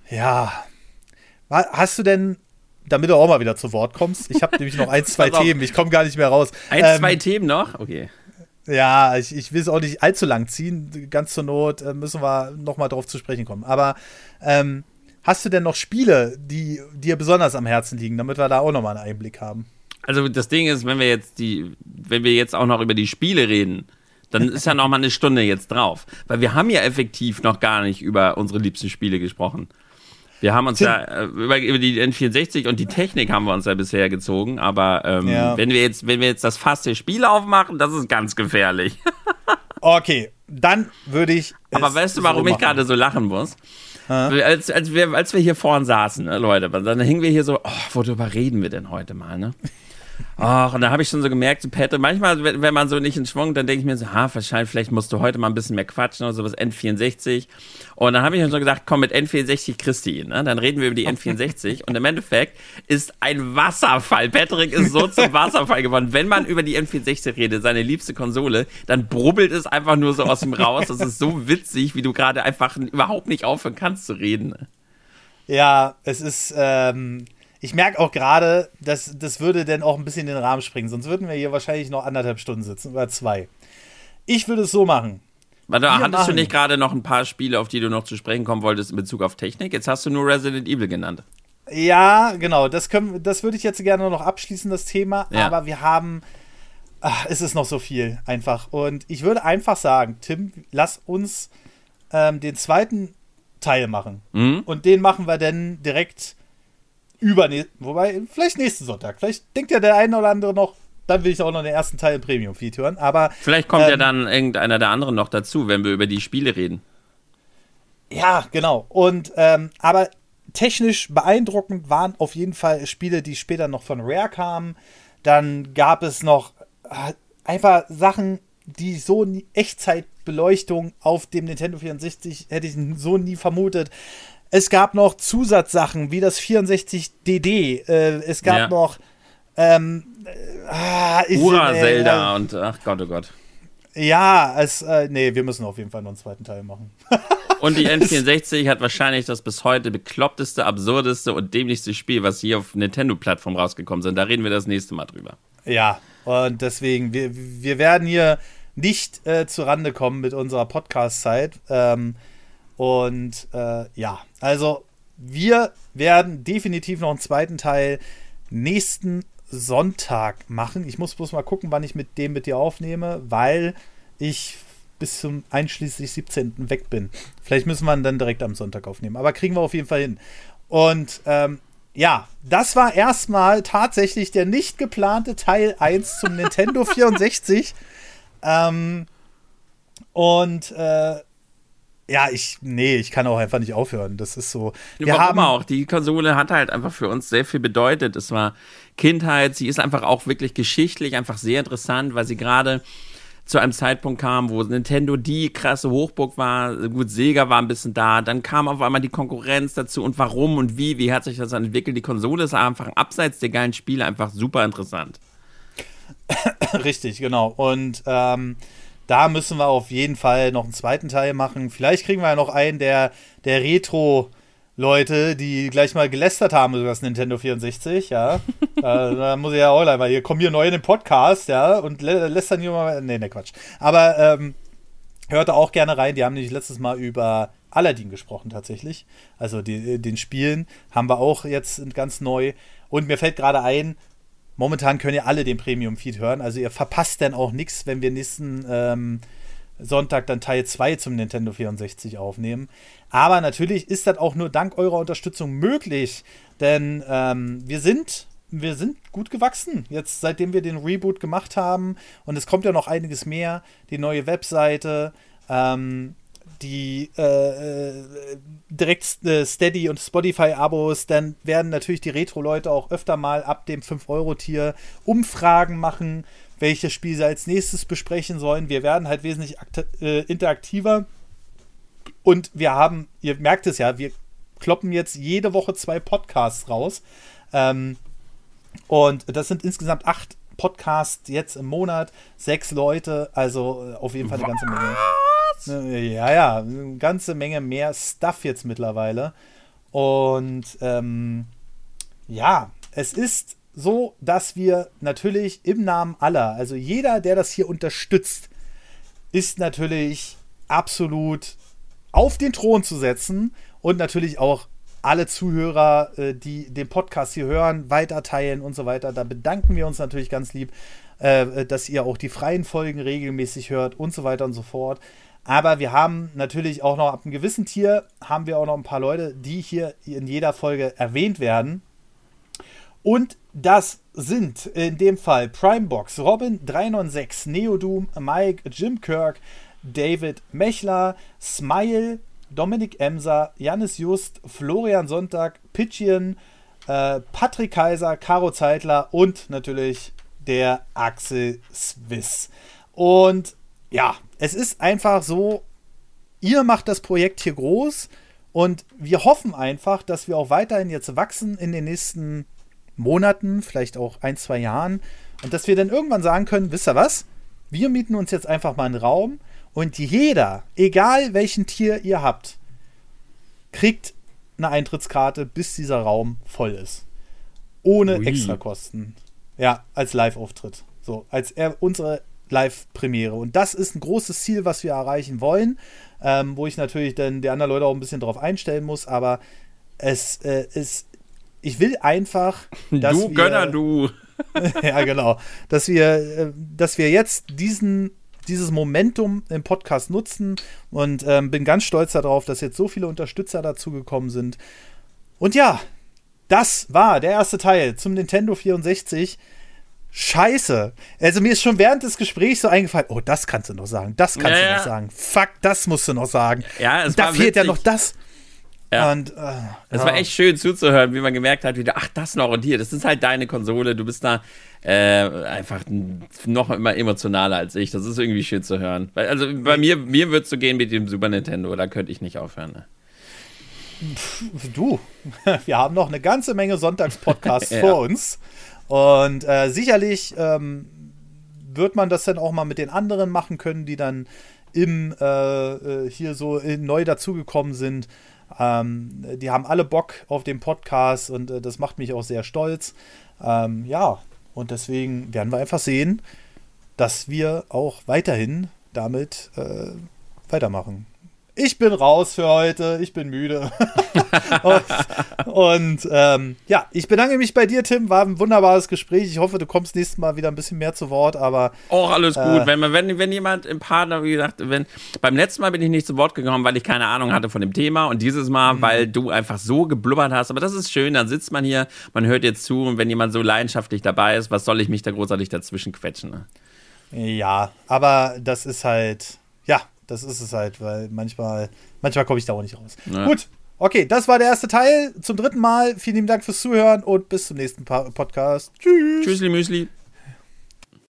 Ja. Hast du denn, damit du auch mal wieder zu Wort kommst, ich habe nämlich noch ein, zwei Themen, ich komme gar nicht mehr raus. Zwei Themen noch? Okay. Ja, ich will es auch nicht allzu lang ziehen. Ganz zur Not müssen wir noch mal drauf zu sprechen kommen. Aber hast du denn noch Spiele, die dir besonders am Herzen liegen, damit wir da auch noch mal einen Einblick haben? Also das Ding ist, wenn wir jetzt auch noch über die Spiele reden, dann ist ja noch mal eine Stunde jetzt drauf. Weil wir haben ja effektiv noch gar nicht über unsere liebsten Spiele gesprochen. Wir haben uns über die N64 und die Technik haben wir uns ja bisher gezogen, aber wenn wir jetzt das Fass der Spiele aufmachen, das ist ganz gefährlich. Okay, dann würde ich. Aber weißt du, warum ich gerade so lachen muss? Als wir hier vorne saßen, ne, Leute, dann hingen wir hier so, worüber reden wir denn heute mal, ne? Ach, und da habe ich schon so gemerkt, so Pette, manchmal, wenn man so nicht in Schwung, dann denke ich mir so, wahrscheinlich, vielleicht musst du heute mal ein bisschen mehr quatschen oder sowas, N64. Und dann habe ich mir so gedacht, komm, mit N64 Christi, ne? Dann reden wir über die N64 und im Endeffekt ist ein Wasserfall. Patrick ist so zum Wasserfall geworden. Wenn man über die N64 redet, seine liebste Konsole, dann brubbelt es einfach nur so aus ihm raus. Das ist so witzig, wie du gerade einfach überhaupt nicht aufhören kannst zu reden. Ja, es ist, ich merke auch gerade, das würde dann auch ein bisschen in den Rahmen springen. Sonst würden wir hier wahrscheinlich noch 1,5 Stunden sitzen oder 2. Ich würde es so machen. Warte, hattest du nicht gerade noch ein paar Spiele, auf die du noch zu sprechen kommen wolltest in Bezug auf Technik? Jetzt hast du nur Resident Evil genannt. Ja, genau. Das würde ich jetzt gerne noch abschließen, das Thema. Ja. Aber wir haben, es ist noch so viel einfach. Und ich würde einfach sagen, Tim, lass uns den zweiten Teil machen. Und den machen wir dann direkt wobei, vielleicht nächsten Sonntag. Vielleicht denkt ja der eine oder andere noch, dann will ich auch noch den ersten Teil im Premium-Feed hören. Aber vielleicht kommt ja dann irgendeiner der anderen noch dazu, wenn wir über die Spiele reden. Ja, genau. Und aber technisch beeindruckend waren auf jeden Fall Spiele, die später noch von Rare kamen. Dann gab es noch einfach Sachen, die so Echtzeitbeleuchtung auf dem Nintendo 64 hätte ich so nie vermutet. Es gab noch Zusatzsachen wie das 64DD. Es gab noch Ura-Zelda und ach Gott, oh Gott. Ja, wir müssen auf jeden Fall noch einen zweiten Teil machen. Und die N64 hat wahrscheinlich das bis heute bekloppteste, absurdeste und dämlichste Spiel, was hier auf Nintendo-Plattform rausgekommen sind. Da reden wir das nächste Mal drüber. Ja, und deswegen, wir werden hier nicht zu Rande kommen mit unserer Podcast-Zeit. Also wir werden definitiv noch einen zweiten Teil nächsten Sonntag machen. Ich muss bloß mal gucken, wann ich mit dir aufnehme, weil ich bis zum einschließlich 17. weg bin. Vielleicht müssen wir ihn dann direkt am Sonntag aufnehmen, aber kriegen wir auf jeden Fall hin. Und das war erstmal tatsächlich der nicht geplante Teil 1 zum Nintendo 64. Ich kann auch einfach nicht aufhören. Das ist so. Warum auch? Die Konsole hat halt einfach für uns sehr viel bedeutet. Es war Kindheit, sie ist einfach auch wirklich geschichtlich einfach sehr interessant, weil sie gerade zu einem Zeitpunkt kam, wo Nintendo die krasse Hochburg war. Gut, Sega war ein bisschen da. Dann kam auf einmal die Konkurrenz dazu und warum und wie hat sich das dann entwickelt. Die Konsole ist einfach abseits der geilen Spiele einfach super interessant. Richtig, genau. Und da müssen wir auf jeden Fall noch einen zweiten Teil machen. Vielleicht kriegen wir ja noch einen der Retro-Leute, die gleich mal gelästert haben über das Nintendo 64, ja. Da muss ich ja auch gleich mal, hier kommen hier neu in den Podcast, ja, und lästern hier mal. Nee, Quatsch. Aber hört da auch gerne rein. Die haben nämlich letztes Mal über Aladdin gesprochen, tatsächlich. Also den Spielen haben wir auch jetzt ganz neu. Und mir fällt gerade ein, momentan könnt ihr alle den Premium-Feed hören. Also ihr verpasst dann auch nichts, wenn wir nächsten Sonntag dann Teil 2 zum Nintendo 64 aufnehmen. Aber natürlich ist das auch nur dank eurer Unterstützung möglich. Denn wir sind gut gewachsen, jetzt seitdem wir den Reboot gemacht haben. Und es kommt ja noch einiges mehr. Die neue Webseite, die direkt Steady- und Spotify-Abos, dann werden natürlich die Retro-Leute auch öfter mal ab dem 5-Euro-Tier Umfragen machen, welches Spiel sie als nächstes besprechen sollen. Wir werden halt wesentlich interaktiver und wir haben, ihr merkt es ja, wir kloppen jetzt jede Woche 2 Podcasts raus und das sind insgesamt 8 Podcasts jetzt im Monat, 6 Leute, also auf jeden Fall eine ganze Menge. Ja, eine ganze Menge mehr Stuff jetzt mittlerweile. Und ja, es ist so, dass wir natürlich im Namen aller, also jeder, der das hier unterstützt, ist natürlich absolut auf den Thron zu setzen und natürlich auch alle Zuhörer, die den Podcast hier hören, weiterteilen und so weiter. Da bedanken wir uns natürlich ganz lieb, dass ihr auch die freien Folgen regelmäßig hört und so weiter und so fort. Aber wir haben natürlich auch noch ab einem gewissen Tier, haben wir auch noch ein paar Leute, die hier in jeder Folge erwähnt werden. Und das sind in dem Fall Primebox, Robin396, Neodoom, Mike, Jim Kirk, David Mechler, Smile, Dominik Emser, Jannis Just, Florian Sonntag, Pitchian, Patrick Kaiser, Caro Zeitler und natürlich der Axel Swiss. Und ja, es ist einfach so, ihr macht das Projekt hier groß und wir hoffen einfach, dass wir auch weiterhin jetzt wachsen in den nächsten Monaten, vielleicht auch 1-2 Jahren und dass wir dann irgendwann sagen können, wisst ihr was, wir mieten uns jetzt einfach mal einen Raum und jeder, egal welchen Tier ihr habt, kriegt eine Eintrittskarte, bis dieser Raum voll ist. Ohne Extrakosten. Ja, als Live-Auftritt. So, als unsere Live-Premiere. Und das ist ein großes Ziel, was wir erreichen wollen, wo ich natürlich dann die anderen Leute auch ein bisschen drauf einstellen muss, aber es ist, ich will einfach, dass du Gönner, du. ja, genau. Dass wir jetzt dieses Momentum im Podcast nutzen und bin ganz stolz darauf, dass jetzt so viele Unterstützer dazu gekommen sind. Und ja, das war der erste Teil zum Nintendo 64. Scheiße. Also mir ist schon während des Gesprächs so eingefallen, oh, das kannst du noch sagen, das kannst du noch sagen. Fuck, das musst du noch sagen. Ja, es da war fehlt witzig. ja noch das. Ja. Und, es war echt schön zuzuhören, wie man gemerkt hat, wieder, ach, das noch und hier, das ist halt deine Konsole, du bist da einfach noch immer emotionaler als ich, das ist irgendwie schön zu hören. Weil, also bei mir wird es so gehen mit dem Super Nintendo, da könnte ich nicht aufhören. Ne? Du, wir haben noch eine ganze Menge Sonntagspodcasts vor uns und sicherlich wird man das dann auch mal mit den anderen machen können, die dann hier so neu dazugekommen sind. Die haben alle Bock auf den Podcast und das macht mich auch sehr stolz. Ja, und deswegen werden wir einfach sehen, dass wir auch weiterhin damit weitermachen. Ich bin raus für heute, ich bin müde. und ja, ich bedanke mich bei dir, Tim, war ein wunderbares Gespräch. Ich hoffe, du kommst nächstes Mal wieder ein bisschen mehr zu Wort, aber auch alles gut. Wenn jemand im Partner, wie gesagt, beim letzten Mal bin ich nicht zu Wort gekommen, weil ich keine Ahnung hatte von dem Thema und dieses Mal, weil du einfach so geblubbert hast, aber das ist schön, dann sitzt man hier, man hört jetzt zu und wenn jemand so leidenschaftlich dabei ist, was soll ich mich da großartig dazwischen quetschen? Ne? Ja, aber das ist halt, ja, das ist es halt, weil manchmal komme ich da auch nicht raus. Ja. Gut, okay, das war der erste Teil. Zum 3. Mal. Vielen lieben Dank fürs Zuhören und bis zum nächsten Podcast. Tschüss. Tschüssli Müsli.